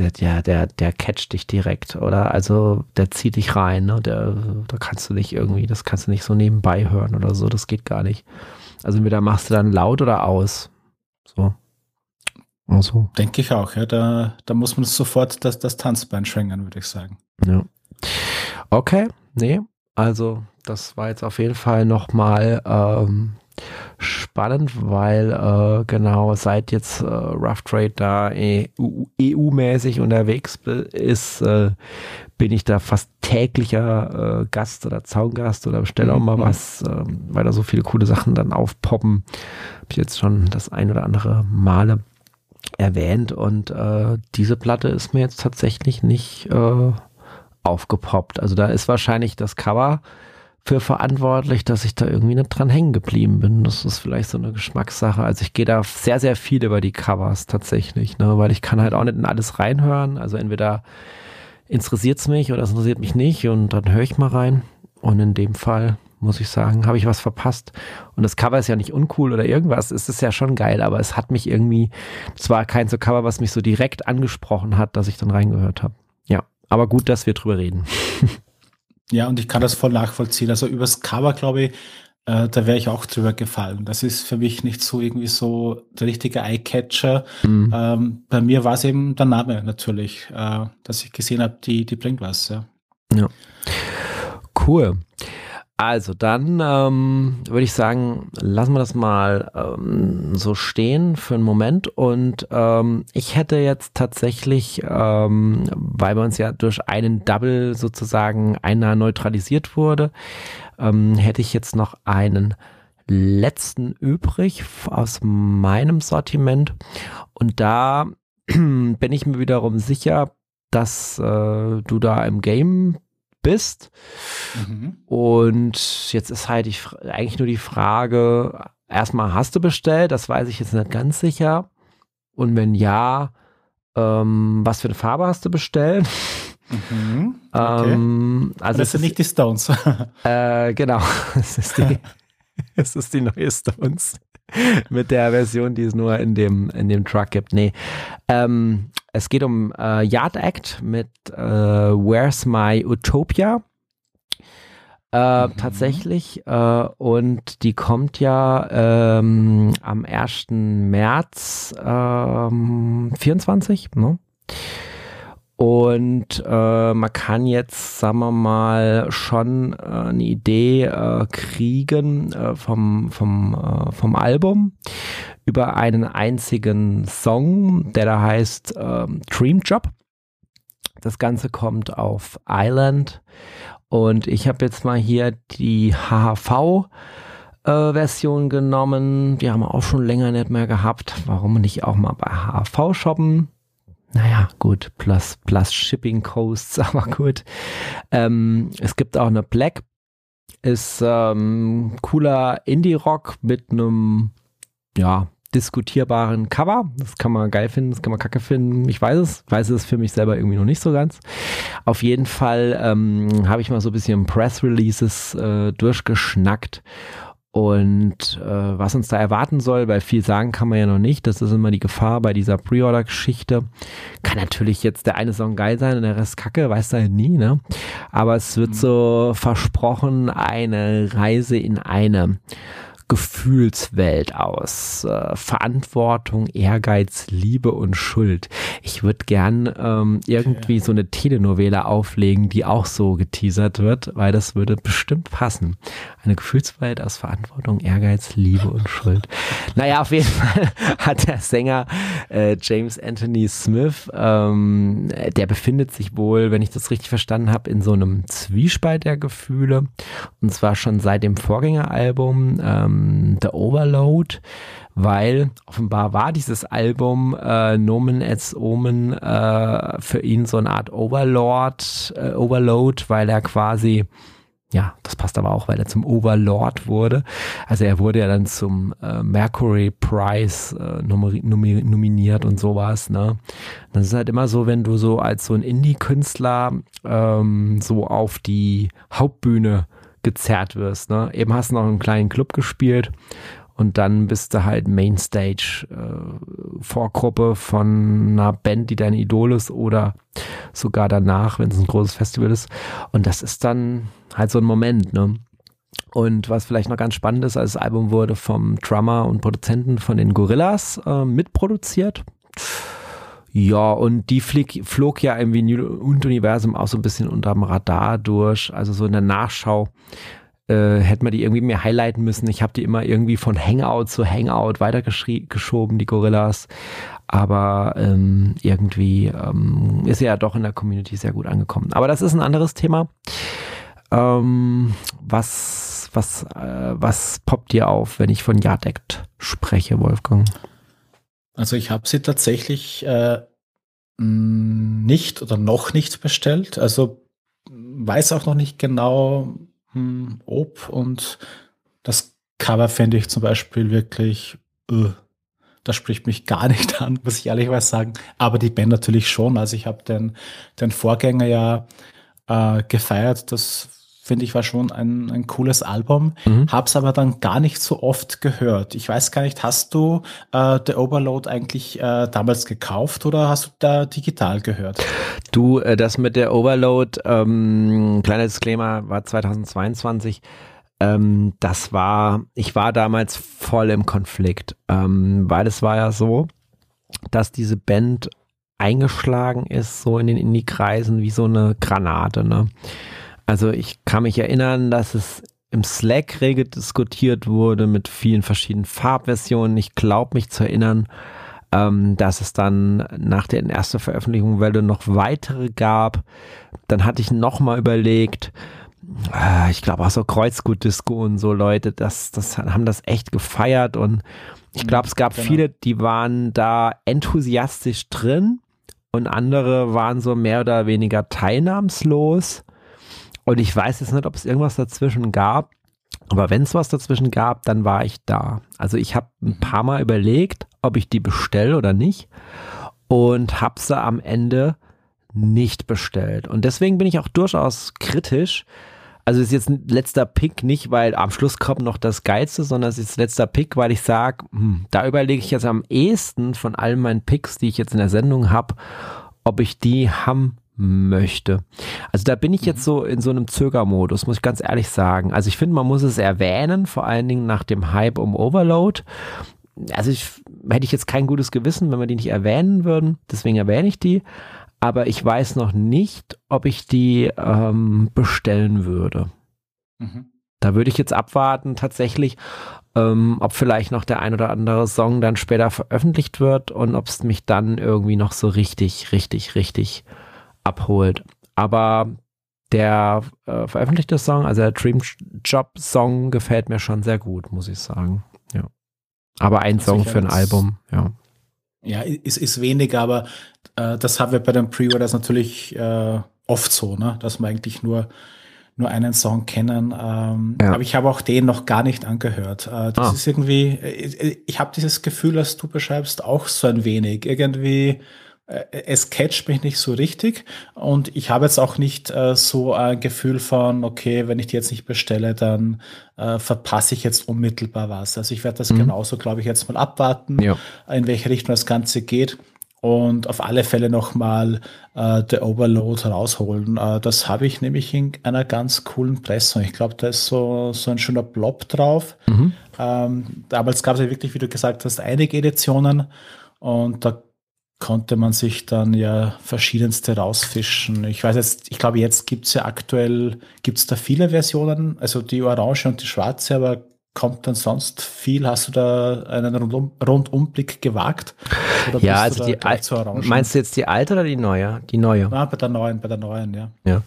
catcht dich direkt, oder? Also der zieht dich rein, ne? Da kannst du nicht irgendwie, das kannst du nicht so nebenbei hören oder so, das geht gar nicht. Also entweder machst du dann laut oder aus. So. Also. Denke ich auch, ja. Da muss man sofort das Tanzbein schwingen, würde ich sagen. Ja. Okay, nee, also das war jetzt auf jeden Fall nochmal spannend, weil genau seit jetzt Rough Trade da EU-mäßig unterwegs ist, bin ich da fast täglicher Gast oder Zaungast oder bestelle auch mal was, weil da so viele coole Sachen dann aufpoppen. Habe ich jetzt schon das ein oder andere Male erwähnt und diese Platte ist mir jetzt tatsächlich nicht aufgepoppt. Also da ist wahrscheinlich das Cover für verantwortlich, dass ich da irgendwie nicht dran hängen geblieben bin. Das ist vielleicht so eine Geschmackssache. Also ich gehe da sehr, sehr viel über die Covers tatsächlich, ne? Weil ich kann halt auch nicht in alles reinhören. Also entweder interessiert es mich oder es interessiert mich nicht und dann höre ich mal rein. Und in dem Fall muss ich sagen, habe ich was verpasst. Und das Cover ist ja nicht uncool oder irgendwas. Es ist ja schon geil, aber es hat mich irgendwie, es war kein so Cover, was mich so direkt angesprochen hat, dass ich dann reingehört habe. Ja, aber gut, dass wir drüber reden. Ja, und ich kann das voll nachvollziehen. Also übers Cover, glaube ich, da wäre ich auch drüber gefallen. Das ist für mich nicht so irgendwie so der richtige Eye-Catcher. Bei mir war es eben der Name natürlich, dass ich gesehen habe, die bringt was. Ja. Ja. Cool. Also dann würde ich sagen, lassen wir das mal so stehen für einen Moment und ich hätte jetzt tatsächlich, weil bei uns ja durch einen Double sozusagen einer neutralisiert wurde, hätte ich jetzt noch einen letzten übrig aus meinem Sortiment und da bin ich mir wiederum sicher, dass du da im Game bist. Mhm. Und jetzt ist halt eigentlich nur die Frage, erstmal hast du bestellt, das weiß ich jetzt nicht ganz sicher. Und wenn ja, was für eine Farbe hast du bestellt? Mhm. Okay. Also Das sind nicht die Stones. genau, es ist die neue Stones mit der Version, die es nur in dem Truck gibt. Nee, es geht um Yard Act mit Where's My Utopia. Tatsächlich. Und die kommt ja am 1. März 24, ne? Und man kann jetzt, sagen wir mal, schon eine Idee kriegen vom Album über einen einzigen Song, der da heißt Dream Job. Das Ganze kommt auf Island. Und ich habe jetzt mal hier die HHV-Version genommen. Die haben wir auch schon länger nicht mehr gehabt. Warum nicht auch mal bei HHV shoppen? Naja, gut, plus Shipping Costs, aber gut. Es gibt auch eine Black. Ist cooler Indie-Rock mit einem, ja, diskutierbaren Cover. Das kann man geil finden, das kann man kacke finden. Ich weiß es für mich selber irgendwie noch nicht so ganz. Auf jeden Fall habe ich mal so ein bisschen Press-Releases durchgeschnackt und was uns da erwarten soll, weil viel sagen kann man ja noch nicht. Das ist immer die Gefahr bei dieser Pre-Order-Geschichte. Kann natürlich jetzt der eine Song geil sein und der Rest kacke, weiß da halt nie, ne? Aber es wird so versprochen, eine Reise in eine Gefühlswelt aus Verantwortung, Ehrgeiz, Liebe und Schuld. Ich würde gern irgendwie so eine Telenovela auflegen, die auch so geteasert wird, weil das würde bestimmt passen. Eine Gefühlswelt aus Verantwortung, Ehrgeiz, Liebe und Schuld. Naja, auf jeden Fall hat der Sänger James Anthony Smith, der befindet sich wohl, wenn ich das richtig verstanden habe, in so einem Zwiespalt der Gefühle. Und zwar schon seit dem Vorgängeralbum The Overload, weil offenbar war dieses Album Nomen et Omen für ihn so eine Art Overload, weil er quasi, ja, das passt aber auch, weil er zum Overlord wurde. Also er wurde ja dann zum Mercury Prize nominiert und sowas, ne? Das ist halt immer so, wenn du so als so ein Indie-Künstler so auf die Hauptbühne gezerrt wirst, ne? Eben hast du noch einen kleinen Club gespielt und dann bist du halt Mainstage Vorgruppe von einer Band, die dein Idol ist oder sogar danach, wenn es ein großes Festival ist. Und das ist dann halt so ein Moment, ne? Und was vielleicht noch ganz spannend ist, das Album wurde vom Drummer und Produzenten von den Gorillaz mitproduziert. Ja, und die flog ja im Vinyl-Universum auch so ein bisschen unterm Radar durch. Also so in der Nachschau hätte man die irgendwie mehr highlighten müssen. Ich habe die immer irgendwie von Hangout zu Hangout weitergeschoben, die Gorillaz. Aber irgendwie ist ja doch in der Community sehr gut angekommen. Aber das ist ein anderes Thema. Was poppt dir auf, wenn ich von Yard Act spreche, Wolfgang? Also ich habe sie tatsächlich nicht oder noch nicht bestellt. Also weiß auch noch nicht genau, ob. Und das Cover finde ich zum Beispiel wirklich, das spricht mich gar nicht an, muss ich ehrlich sagen. Aber die Band natürlich schon. Also ich habe den Vorgänger ja gefeiert. Das finde ich war schon ein cooles Album. Hab's aber dann gar nicht so oft gehört. Ich weiß gar nicht, hast du The Overload eigentlich damals gekauft oder hast du da digital gehört? Du, das mit der Overload, kleiner Disclaimer, war 2022. Ich war damals voll im Konflikt, weil es war ja so, dass diese Band eingeschlagen ist, so in den Indie-Kreisen wie so eine Granate, ne? Also ich kann mich erinnern, dass es im Slack rege diskutiert wurde mit vielen verschiedenen Farbversionen. Ich glaube mich zu erinnern, dass es dann nach der ersten Veröffentlichung noch weitere gab. Dann hatte ich nochmal überlegt, ich glaube auch so Kreuzgut-Disco und so Leute, haben das echt gefeiert und ich glaube, es gab viele, die waren da enthusiastisch drin und andere waren so mehr oder weniger teilnahmslos. Und ich weiß jetzt nicht, ob es irgendwas dazwischen gab. Aber wenn es was dazwischen gab, dann war ich da. Also ich habe ein paar Mal überlegt, ob ich die bestelle oder nicht. Und habe sie am Ende nicht bestellt. Und deswegen bin ich auch durchaus kritisch. Also ist jetzt ein letzter Pick nicht, weil am Schluss kommt noch das Geilste, sondern es ist letzter Pick, weil ich sage, da überlege ich jetzt am ehesten von all meinen Picks, die ich jetzt in der Sendung habe, ob ich die haben möchte. Also da bin ich jetzt so in so einem Zögermodus, muss ich ganz ehrlich sagen. Also ich finde, man muss es erwähnen, vor allen Dingen nach dem Hype um Overload. Also hätte ich jetzt kein gutes Gewissen, wenn wir die nicht erwähnen würden. Deswegen erwähne ich die. Aber ich weiß noch nicht, ob ich die bestellen würde. Da würde ich jetzt abwarten, tatsächlich, ob vielleicht noch der ein oder andere Song dann später veröffentlicht wird und ob es mich dann irgendwie noch so richtig abholt. Aber der veröffentlichte Song, also der Dream Job Song, gefällt mir schon sehr gut, muss ich sagen. Ja. Aber ein Song für ein Album, ja. Ja, ist wenig, aber das haben wir bei den Pre-Orders natürlich oft so, ne? Dass wir eigentlich nur einen Song kennen. Aber ich habe auch den noch gar nicht angehört. Das ist irgendwie, ich habe dieses Gefühl, das du beschreibst, auch so ein wenig. Irgendwie, es catcht mich nicht so richtig und ich habe jetzt auch nicht so ein Gefühl von, okay, wenn ich die jetzt nicht bestelle, dann verpasse ich jetzt unmittelbar was. Also ich werde das genauso, glaube ich, jetzt mal abwarten, in welche Richtung das Ganze geht und auf alle Fälle nochmal The Overload rausholen. Das habe ich nämlich in einer ganz coolen Pressung. Ich glaube, da ist so ein schöner Blob drauf. Damals gab es ja wirklich, wie du gesagt hast, einige Editionen und da konnte man sich dann ja verschiedenste rausfischen. Ich glaube, jetzt gibt's ja aktuell, gibt's da viele Versionen, also die orange und die schwarze, aber kommt dann sonst viel? Hast du da einen Rundumblick gewagt? Oder Ja, bist also du da zur Orange? meinst du jetzt die alte oder die neue? Die neue. Bei der neuen, ja. Ja.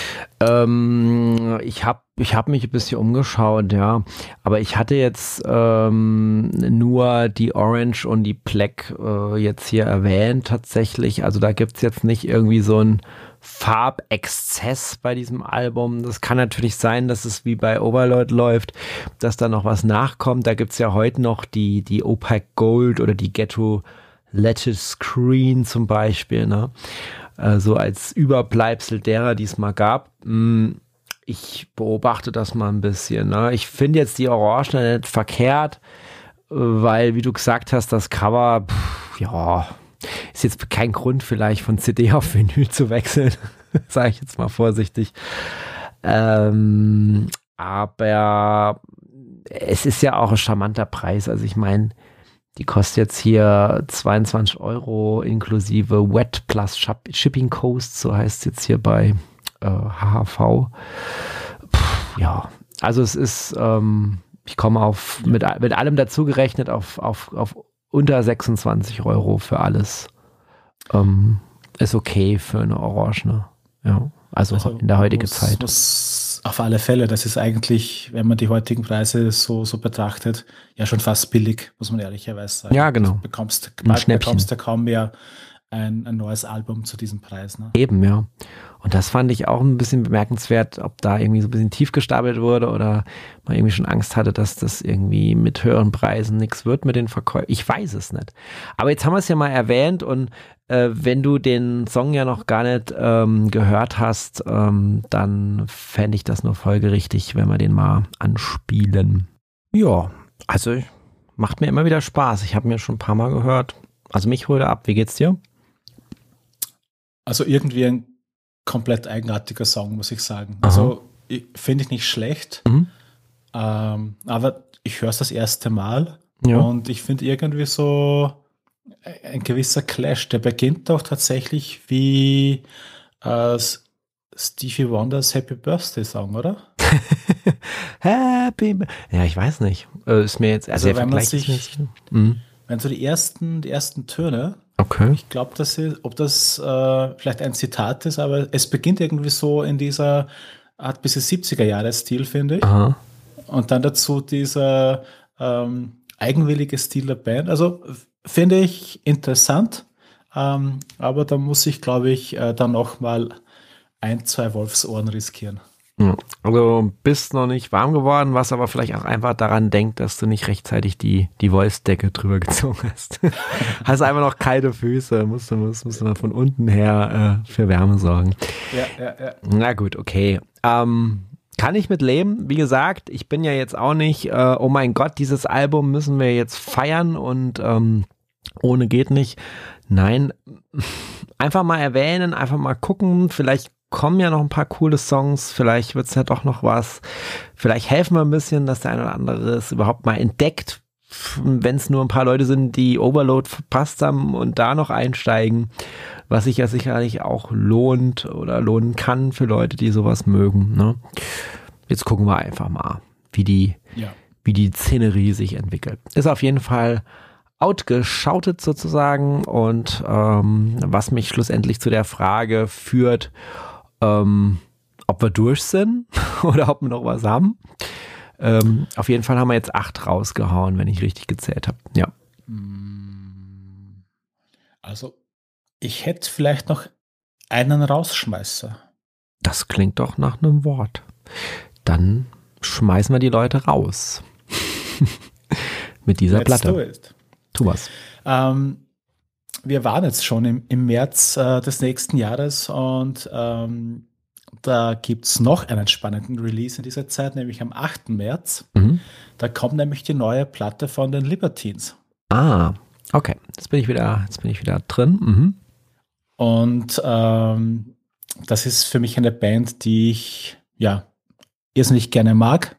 Ich hab mich ein bisschen umgeschaut, ja. Aber ich hatte jetzt nur die Orange und die Black jetzt hier erwähnt tatsächlich. Also da gibt's jetzt nicht irgendwie so ein Farbexzess bei diesem Album. Das kann natürlich sein, dass es wie bei Overlord läuft, dass da noch was nachkommt. Da gibt's ja heute noch die Opaque Gold oder die Ghetto Lattice Screen zum Beispiel, ne? So als Überbleibsel derer, die es mal gab. Ich beobachte das mal ein bisschen, ne? Ich finde jetzt die Orange nicht verkehrt, weil, wie du gesagt hast, das Cover, ist jetzt kein Grund vielleicht von CD auf Vinyl zu wechseln, sage ich jetzt mal vorsichtig. Aber es ist ja auch ein charmanter Preis. Also ich meine, die kostet jetzt hier 22 € inklusive Wet plus Shipping Cost, so heißt es jetzt hier bei HHV. Ja, also es ist, ich komme mit allem dazu gerechnet auf unter 26 € für alles. Ist okay für eine Orange, ne? Ja, also in der heutigen Zeit. Auf alle Fälle, das ist eigentlich, wenn man die heutigen Preise so betrachtet, ja schon fast billig, muss man ehrlicherweise sagen. Ja, genau. Du bekommst ja kaum mehr ein neues Album zu diesem Preis. Ne? Eben, ja. Und das fand ich auch ein bisschen bemerkenswert, ob da irgendwie so ein bisschen tief gestapelt wurde oder man irgendwie schon Angst hatte, dass das irgendwie mit höheren Preisen nichts wird mit den Verkäufen. Ich weiß es nicht. Aber jetzt haben wir es ja mal erwähnt und wenn du den Song ja noch gar nicht gehört hast, dann fände ich das nur folgerichtig, wenn wir den mal anspielen. Ja, also macht mir immer wieder Spaß. Ich habe mir schon ein paar Mal gehört. Also mich holt er ab. Wie geht's dir? Also irgendwie ein komplett eigenartiger Song, muss ich sagen. Also finde ich nicht schlecht, aber ich höre es das erste Mal und ich finde irgendwie so ein gewisser Clash. Der beginnt doch tatsächlich wie Stevie Wonders Happy Birthday Song, oder? Ja, ich weiß nicht. Ist mir jetzt, also wenn man sich, wenn so die ersten Töne, okay. Ich glaube, ob das vielleicht ein Zitat ist, aber es beginnt irgendwie so in dieser Art bisschen 70er-Jahre-Stil, finde ich. Aha. Und dann dazu dieser eigenwillige Stil der Band. Also finde ich interessant, aber da muss ich, glaube ich, dann noch mal 1, 2 Wolfsohren riskieren. Ja, also bist noch nicht warm geworden, was aber vielleicht auch einfach daran denkt, dass du nicht rechtzeitig die Wolfsdecke drüber gezogen hast. Hast einfach noch kalte Füße, musst du von unten her für Wärme sorgen. Ja. Na gut, okay. Kann ich mit leben. Wie gesagt, ich bin ja jetzt auch nicht, oh mein Gott, dieses Album müssen wir jetzt feiern und ohne geht nicht. Nein, einfach mal erwähnen, einfach mal gucken, vielleicht kommen ja noch ein paar coole Songs, vielleicht wird es ja doch noch was, vielleicht helfen wir ein bisschen, dass der eine oder andere es überhaupt mal entdeckt, wenn es nur ein paar Leute sind, die Overload verpasst haben und da noch einsteigen, was sich ja sicherlich auch lohnt oder lohnen kann für Leute, die sowas mögen. Ne? Jetzt gucken wir einfach mal, wie die Szenerie sich entwickelt. Ist auf jeden Fall outgeschautet sozusagen und was mich schlussendlich zu der Frage führt, ob wir durch sind oder ob wir noch was haben. Auf jeden Fall haben wir jetzt 8 rausgehauen, wenn ich richtig gezählt habe. Ja. Also, ich hätte vielleicht noch einen Rausschmeißer. Das klingt doch nach einem Wort. Dann schmeißen wir die Leute raus. Mit dieser Let's do Platte. it. Tu was. Wir waren jetzt schon im März des nächsten Jahres und da gibt es noch einen spannenden Release in dieser Zeit, nämlich am 8. März. Mhm. Da kommt nämlich die neue Platte von den Libertines. Ah, okay. Jetzt bin ich wieder drin. Mhm. Und das ist für mich eine Band, die ich irrsinnig gerne mag.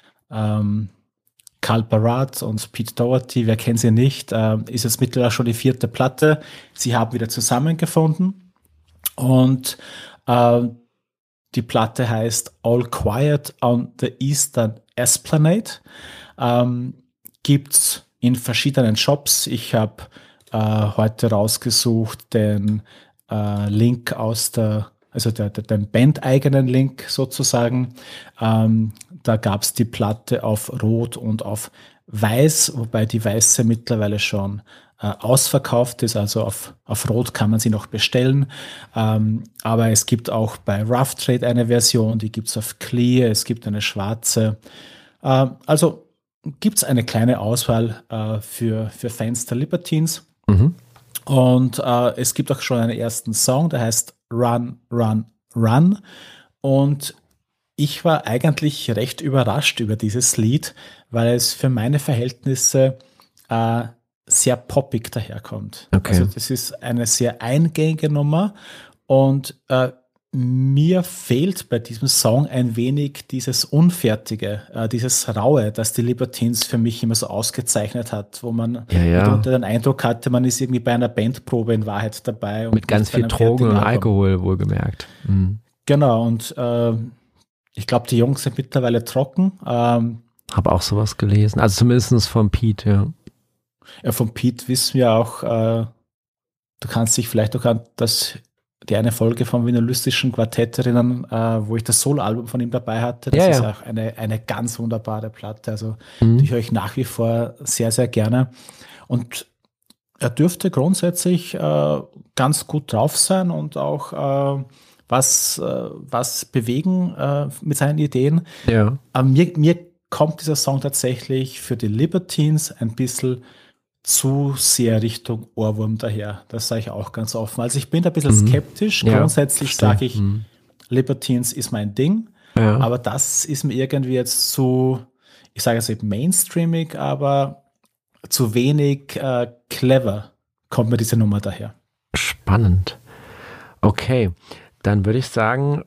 Carl Barat und Pete Doherty, wer kennt sie nicht, ist jetzt mittlerweile schon die 4. Platte. Sie haben wieder zusammengefunden und die Platte heißt All Quiet on the Eastern Esplanade. Gibt's in verschiedenen Shops. Ich habe heute rausgesucht den Link aus den bandeigenen Link sozusagen. Da gab es die Platte auf Rot und auf Weiß, wobei die Weiße mittlerweile schon ausverkauft ist. Also auf Rot kann man sie noch bestellen. Aber es gibt auch bei Rough Trade eine Version, die gibt es auf Clear, es gibt eine schwarze. Also gibt es eine kleine Auswahl für Fans der Libertines. Mhm. Und es gibt auch schon einen ersten Song, der heißt Run, Run, Run. Und ich war eigentlich recht überrascht über dieses Lied, weil es für meine Verhältnisse sehr poppig daherkommt. Okay. Also das ist eine sehr eingängige Nummer und mir fehlt bei diesem Song ein wenig dieses Unfertige, dieses Raue, das die Libertines für mich immer so ausgezeichnet hat, wo man mitunter den Eindruck hatte, man ist irgendwie bei einer Bandprobe in Wahrheit dabei. Und mit ganz viel Drogen und Alkohol, wohlgemerkt. Mhm. Genau, und ich glaube, die Jungs sind mittlerweile trocken. Habe auch sowas gelesen, also zumindest von Pete, ja. Ja, von Pete wissen wir auch, du kannst dich vielleicht auch an die eine Folge vom Vinylistischen Quartett erinnern, wo ich das Soloalbum von ihm dabei hatte. Das ist auch eine ganz wunderbare Platte, also die höre ich nach wie vor sehr, sehr gerne. Und er dürfte grundsätzlich ganz gut drauf sein und auch was bewegen mit seinen Ideen. Ja. Mir kommt dieser Song tatsächlich für die Libertines ein bisschen zu sehr Richtung Ohrwurm daher. Das sage ich auch ganz offen. Also ich bin da ein bisschen skeptisch. Ja, grundsätzlich sage ich, Libertines ist mein Ding. Ja. Aber das ist mir irgendwie jetzt zu, ich sage jetzt eben mainstreamig, aber zu wenig clever kommt mir diese Nummer daher. Spannend. Okay, dann würde ich sagen,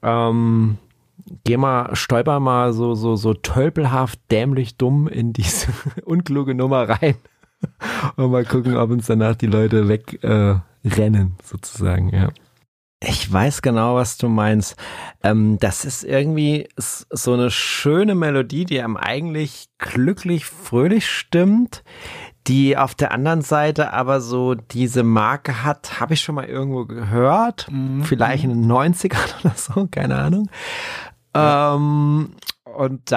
stolper mal so tölpelhaft, dämlich dumm in diese unkluge Nummer rein und mal gucken, ob uns danach die Leute wegrennen, sozusagen, ja. Ich weiß genau, was du meinst. Das ist irgendwie so eine schöne Melodie, die einem eigentlich glücklich, fröhlich stimmt, die auf der anderen Seite aber so diese Marke hat, habe ich schon mal irgendwo gehört, vielleicht in den 90ern oder so, keine Ahnung. Ja. Und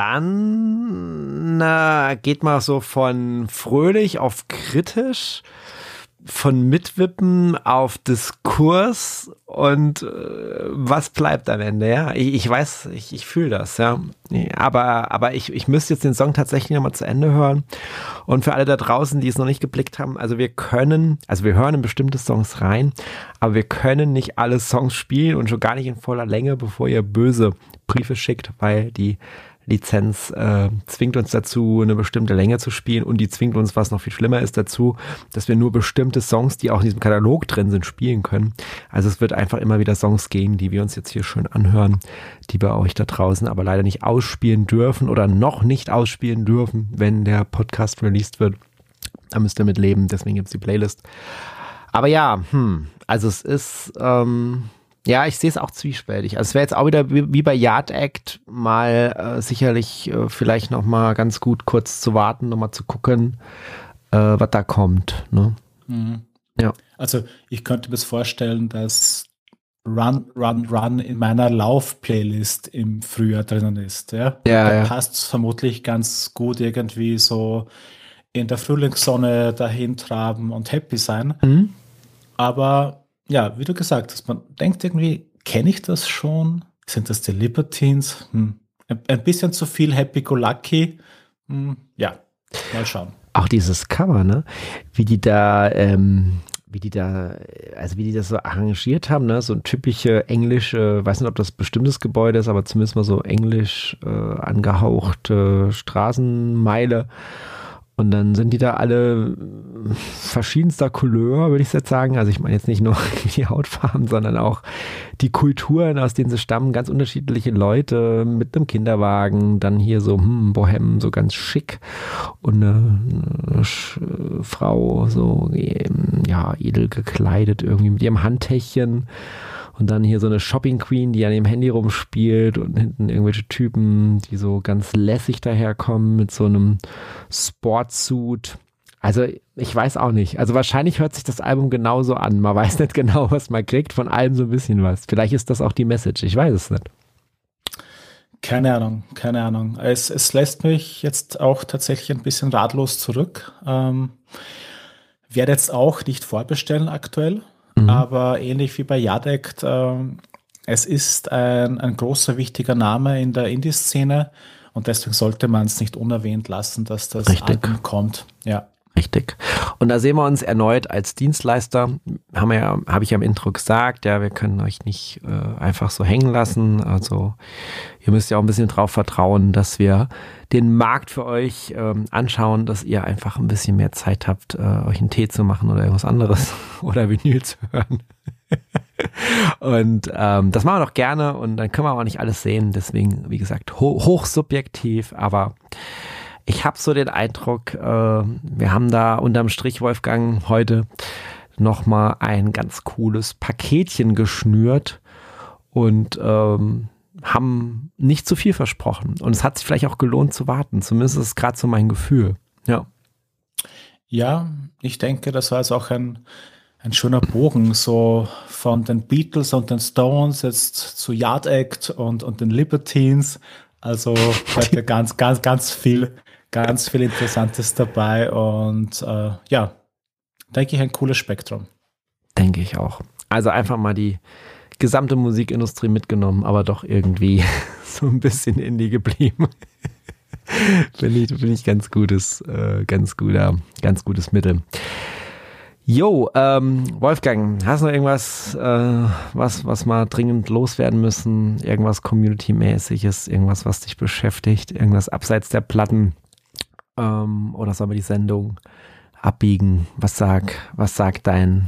dann geht man so von fröhlich auf kritisch. von Mitwippen auf Diskurs und was bleibt am Ende, ja? Ich weiß, ich fühle das, ja. Aber ich müsste jetzt den Song tatsächlich nochmal zu Ende hören. Und für alle da draußen, die es noch nicht geblickt haben, also wir hören in bestimmte Songs rein, aber wir können nicht alle Songs spielen und schon gar nicht in voller Länge, bevor ihr böse Briefe schickt, weil die Lizenz zwingt uns dazu, eine bestimmte Länge zu spielen, und die zwingt uns, was noch viel schlimmer ist, dazu, dass wir nur bestimmte Songs, die auch in diesem Katalog drin sind, spielen können. Also es wird einfach immer wieder Songs geben, die wir uns jetzt hier schön anhören, die wir euch da draußen aber leider nicht ausspielen dürfen oder noch nicht ausspielen dürfen, wenn der Podcast released wird. Da müsst ihr mit leben, deswegen gibt es die Playlist. Aber ja, also es ist... ja, ich sehe es auch zwiespältig. Also es wäre jetzt auch wieder wie bei Yard Act mal sicherlich vielleicht noch mal ganz gut kurz zu warten, noch mal zu gucken, was da kommt. Ne? Mhm. Ja. Also ich könnte mir das vorstellen, dass Run, Run, Run in meiner Lauf-Playlist im Frühjahr drinnen ist. Ja? Da passt es vermutlich ganz gut irgendwie so in der Frühlingssonne dahin traben und happy sein. Mhm. Aber ja, wie du gesagt hast, man denkt irgendwie, kenne ich das schon? Sind das die Libertines? Ein bisschen zu viel Happy-Go-Lucky. Ja, mal schauen. Auch dieses Cover, ne? Wie die das so arrangiert haben, ne? So ein typische englische, weiß nicht, ob das ein bestimmtes Gebäude ist, aber zumindest mal so englisch angehauchte Straßenmeile. Und dann sind die da alle verschiedenster Couleur, würde ich jetzt sagen. Also ich meine jetzt nicht nur die Hautfarben, sondern auch die Kulturen, aus denen sie stammen. Ganz unterschiedliche Leute mit einem Kinderwagen. Dann hier so Bohem, so ganz schick. Und eine Frau so, ja, edel gekleidet irgendwie mit ihrem Handtäschchen. Und dann hier so eine Shopping Queen, die an ihrem Handy rumspielt, und hinten irgendwelche Typen, die so ganz lässig daherkommen mit so einem Sportsuit. Also ich weiß auch nicht. Also wahrscheinlich hört sich das Album genauso an. Man weiß nicht genau, was man kriegt, von allem so ein bisschen was. Vielleicht ist das auch die Message, ich weiß es nicht. Keine Ahnung. Es lässt mich jetzt auch tatsächlich ein bisschen ratlos zurück. Werde jetzt auch nicht vorbestellen aktuell. Aber ähnlich wie bei Yard Act, es ist ein großer, wichtiger Name in der Indie-Szene, und deswegen sollte man es nicht unerwähnt lassen, dass das Album kommt. Ja. Richtig. Und da sehen wir uns erneut als Dienstleister. Habe ich ja im Intro gesagt, ja, wir können euch nicht einfach so hängen lassen. Also ihr müsst ja auch ein bisschen drauf vertrauen, dass wir den Markt für euch anschauen, dass ihr einfach ein bisschen mehr Zeit habt, euch einen Tee zu machen oder irgendwas anderes oder Vinyl zu hören. Und das machen wir doch gerne, und dann können wir auch nicht alles sehen. Deswegen, wie gesagt, hochsubjektiv, aber ich habe so den Eindruck, wir haben da unterm Strich, Wolfgang, heute nochmal ein ganz cooles Paketchen geschnürt und haben nicht zu viel versprochen. Und es hat sich vielleicht auch gelohnt zu warten. Zumindest ist es gerade so mein Gefühl. Ja. Ja, ich denke, das war jetzt auch ein schöner Bogen, so von den Beatles und den Stones jetzt zu Yard Act und den Libertines. Also heute ganz viel Interessantes dabei, und ja, denke ich, ein cooles Spektrum. Denke ich auch. Also einfach mal die gesamte Musikindustrie mitgenommen, aber doch irgendwie so ein bisschen Indie geblieben. Finde ich ganz gutes Mittel. Jo, Wolfgang, hast du noch irgendwas, was mal dringend loswerden müssen? Irgendwas Community-mäßiges, irgendwas, was dich beschäftigt? Irgendwas abseits der Platten? Oder sollen wir die Sendung abbiegen? Was sagt dein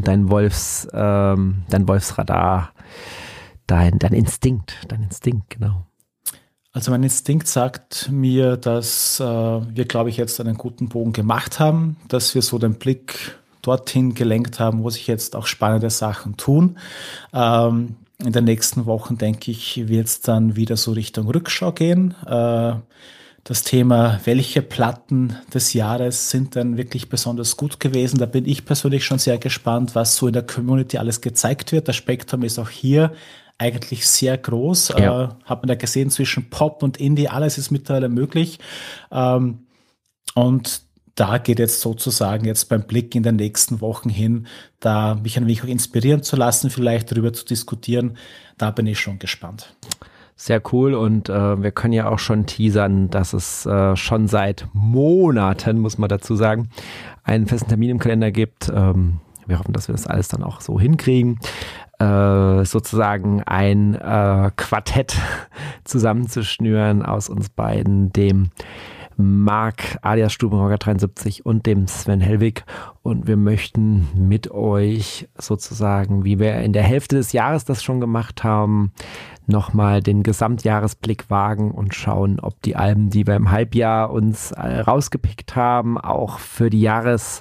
Wolfsradar, dein Instinkt, genau. Also mein Instinkt sagt mir, dass wir, glaube ich, jetzt einen guten Bogen gemacht haben, dass wir so den Blick dorthin gelenkt haben, wo sich jetzt auch spannende Sachen tun. In den nächsten Wochen, denke ich, wird es dann wieder so Richtung Rückschau gehen. Das Thema, welche Platten des Jahres sind denn wirklich besonders gut gewesen? Da bin ich persönlich schon sehr gespannt, was so in der Community alles gezeigt wird. Das Spektrum ist auch hier eigentlich sehr groß. Ja. Hat man da gesehen, zwischen Pop und Indie, alles ist mittlerweile möglich. Und da geht jetzt sozusagen jetzt beim Blick in den nächsten Wochen hin, da mich ein wenig auch inspirieren zu lassen, vielleicht darüber zu diskutieren. Da bin ich schon gespannt. Sehr cool und wir können ja auch schon teasern, dass es schon seit Monaten, muss man dazu sagen, einen festen Termin im Kalender gibt. Wir hoffen, dass wir das alles dann auch so hinkriegen. Sozusagen ein Quartett zusammenzuschnüren aus uns beiden, dem Marc alias Stubenrocker 73 und dem Sven Hellwig, und wir möchten mit euch sozusagen, wie wir in der Hälfte des Jahres das schon gemacht haben, nochmal den Gesamtjahresblick wagen und schauen, ob die Alben, die wir im Halbjahr uns rausgepickt haben, auch für die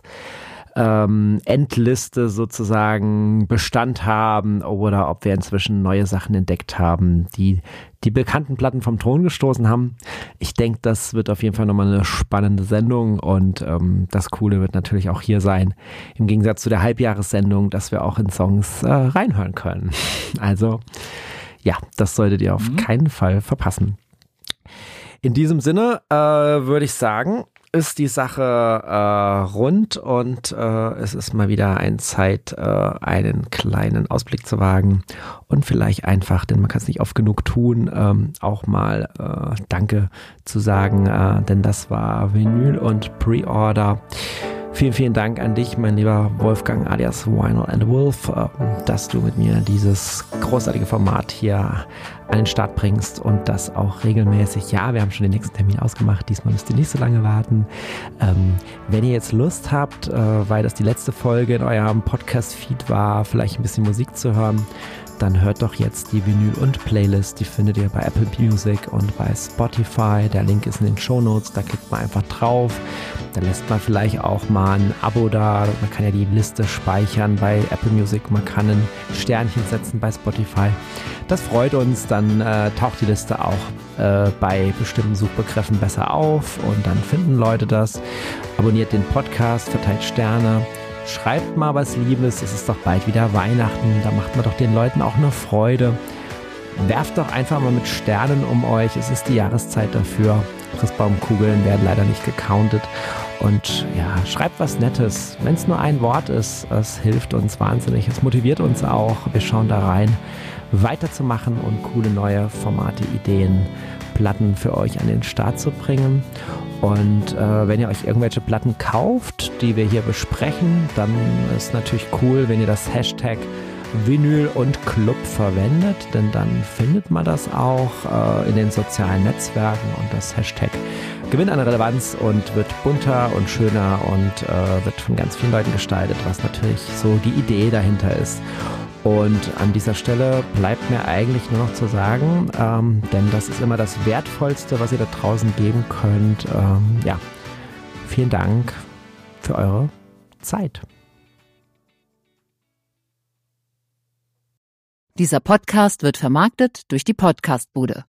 Endliste sozusagen Bestand haben oder ob wir inzwischen neue Sachen entdeckt haben, die die bekannten Platten vom Thron gestoßen haben. Ich denke, das wird auf jeden Fall nochmal eine spannende Sendung, und das Coole wird natürlich auch hier sein, im Gegensatz zu der Halbjahressendung, dass wir auch in Songs reinhören können. Also ja, das solltet ihr auf keinen Fall verpassen. In diesem Sinne würde ich sagen, ist die Sache rund, und es ist mal wieder Zeit, einen kleinen Ausblick zu wagen und vielleicht einfach, denn man kann es nicht oft genug tun, auch mal Danke zu sagen, denn das war Vinyl und Pre-Order. Vielen, vielen Dank an dich, mein lieber Wolfgang alias Vinyl and Wolf, dass du mit mir dieses großartige Format hier an den Start bringst und das auch regelmäßig. Ja, wir haben schon den nächsten Termin ausgemacht, diesmal müsst ihr nicht so lange warten. Wenn ihr jetzt Lust habt, weil das die letzte Folge in eurem Podcast-Feed war, vielleicht ein bisschen Musik zu hören, dann hört doch jetzt die Vinyl und Playlist. Die findet ihr bei Apple Music und bei Spotify. Der Link ist in den Shownotes, da klickt man einfach drauf. Da lässt man vielleicht auch mal ein Abo da. Man kann ja die Liste speichern bei Apple Music. Man kann ein Sternchen setzen bei Spotify. Das freut uns. Dann taucht die Liste auch bei bestimmten Suchbegriffen besser auf, und dann finden Leute das. Abonniert den Podcast, verteilt Sterne. Schreibt mal was Liebes, es ist doch bald wieder Weihnachten, da macht man doch den Leuten auch eine Freude. Werft doch einfach mal mit Sternen um euch, es ist die Jahreszeit dafür. Christbaumkugeln werden leider nicht gecountet. Und ja, schreibt was Nettes, wenn es nur ein Wort ist, es hilft uns wahnsinnig, es motiviert uns auch. Wir schauen da rein, weiterzumachen und coole neue Formate, Ideen, Platten für euch an den Start zu bringen. Und wenn ihr euch irgendwelche Platten kauft, die wir hier besprechen, dann ist natürlich cool, wenn ihr das Hashtag Vinyl und Club verwendet, denn dann findet man das auch in den sozialen Netzwerken, und das Hashtag gewinnt an Relevanz und wird bunter und schöner und wird von ganz vielen Leuten gestaltet, was natürlich so die Idee dahinter ist. Und an dieser Stelle bleibt mir eigentlich nur noch zu sagen, denn das ist immer das Wertvollste, was ihr da draußen geben könnt. Ja, vielen Dank für eure Zeit. Dieser Podcast wird vermarktet durch die Podcastbude.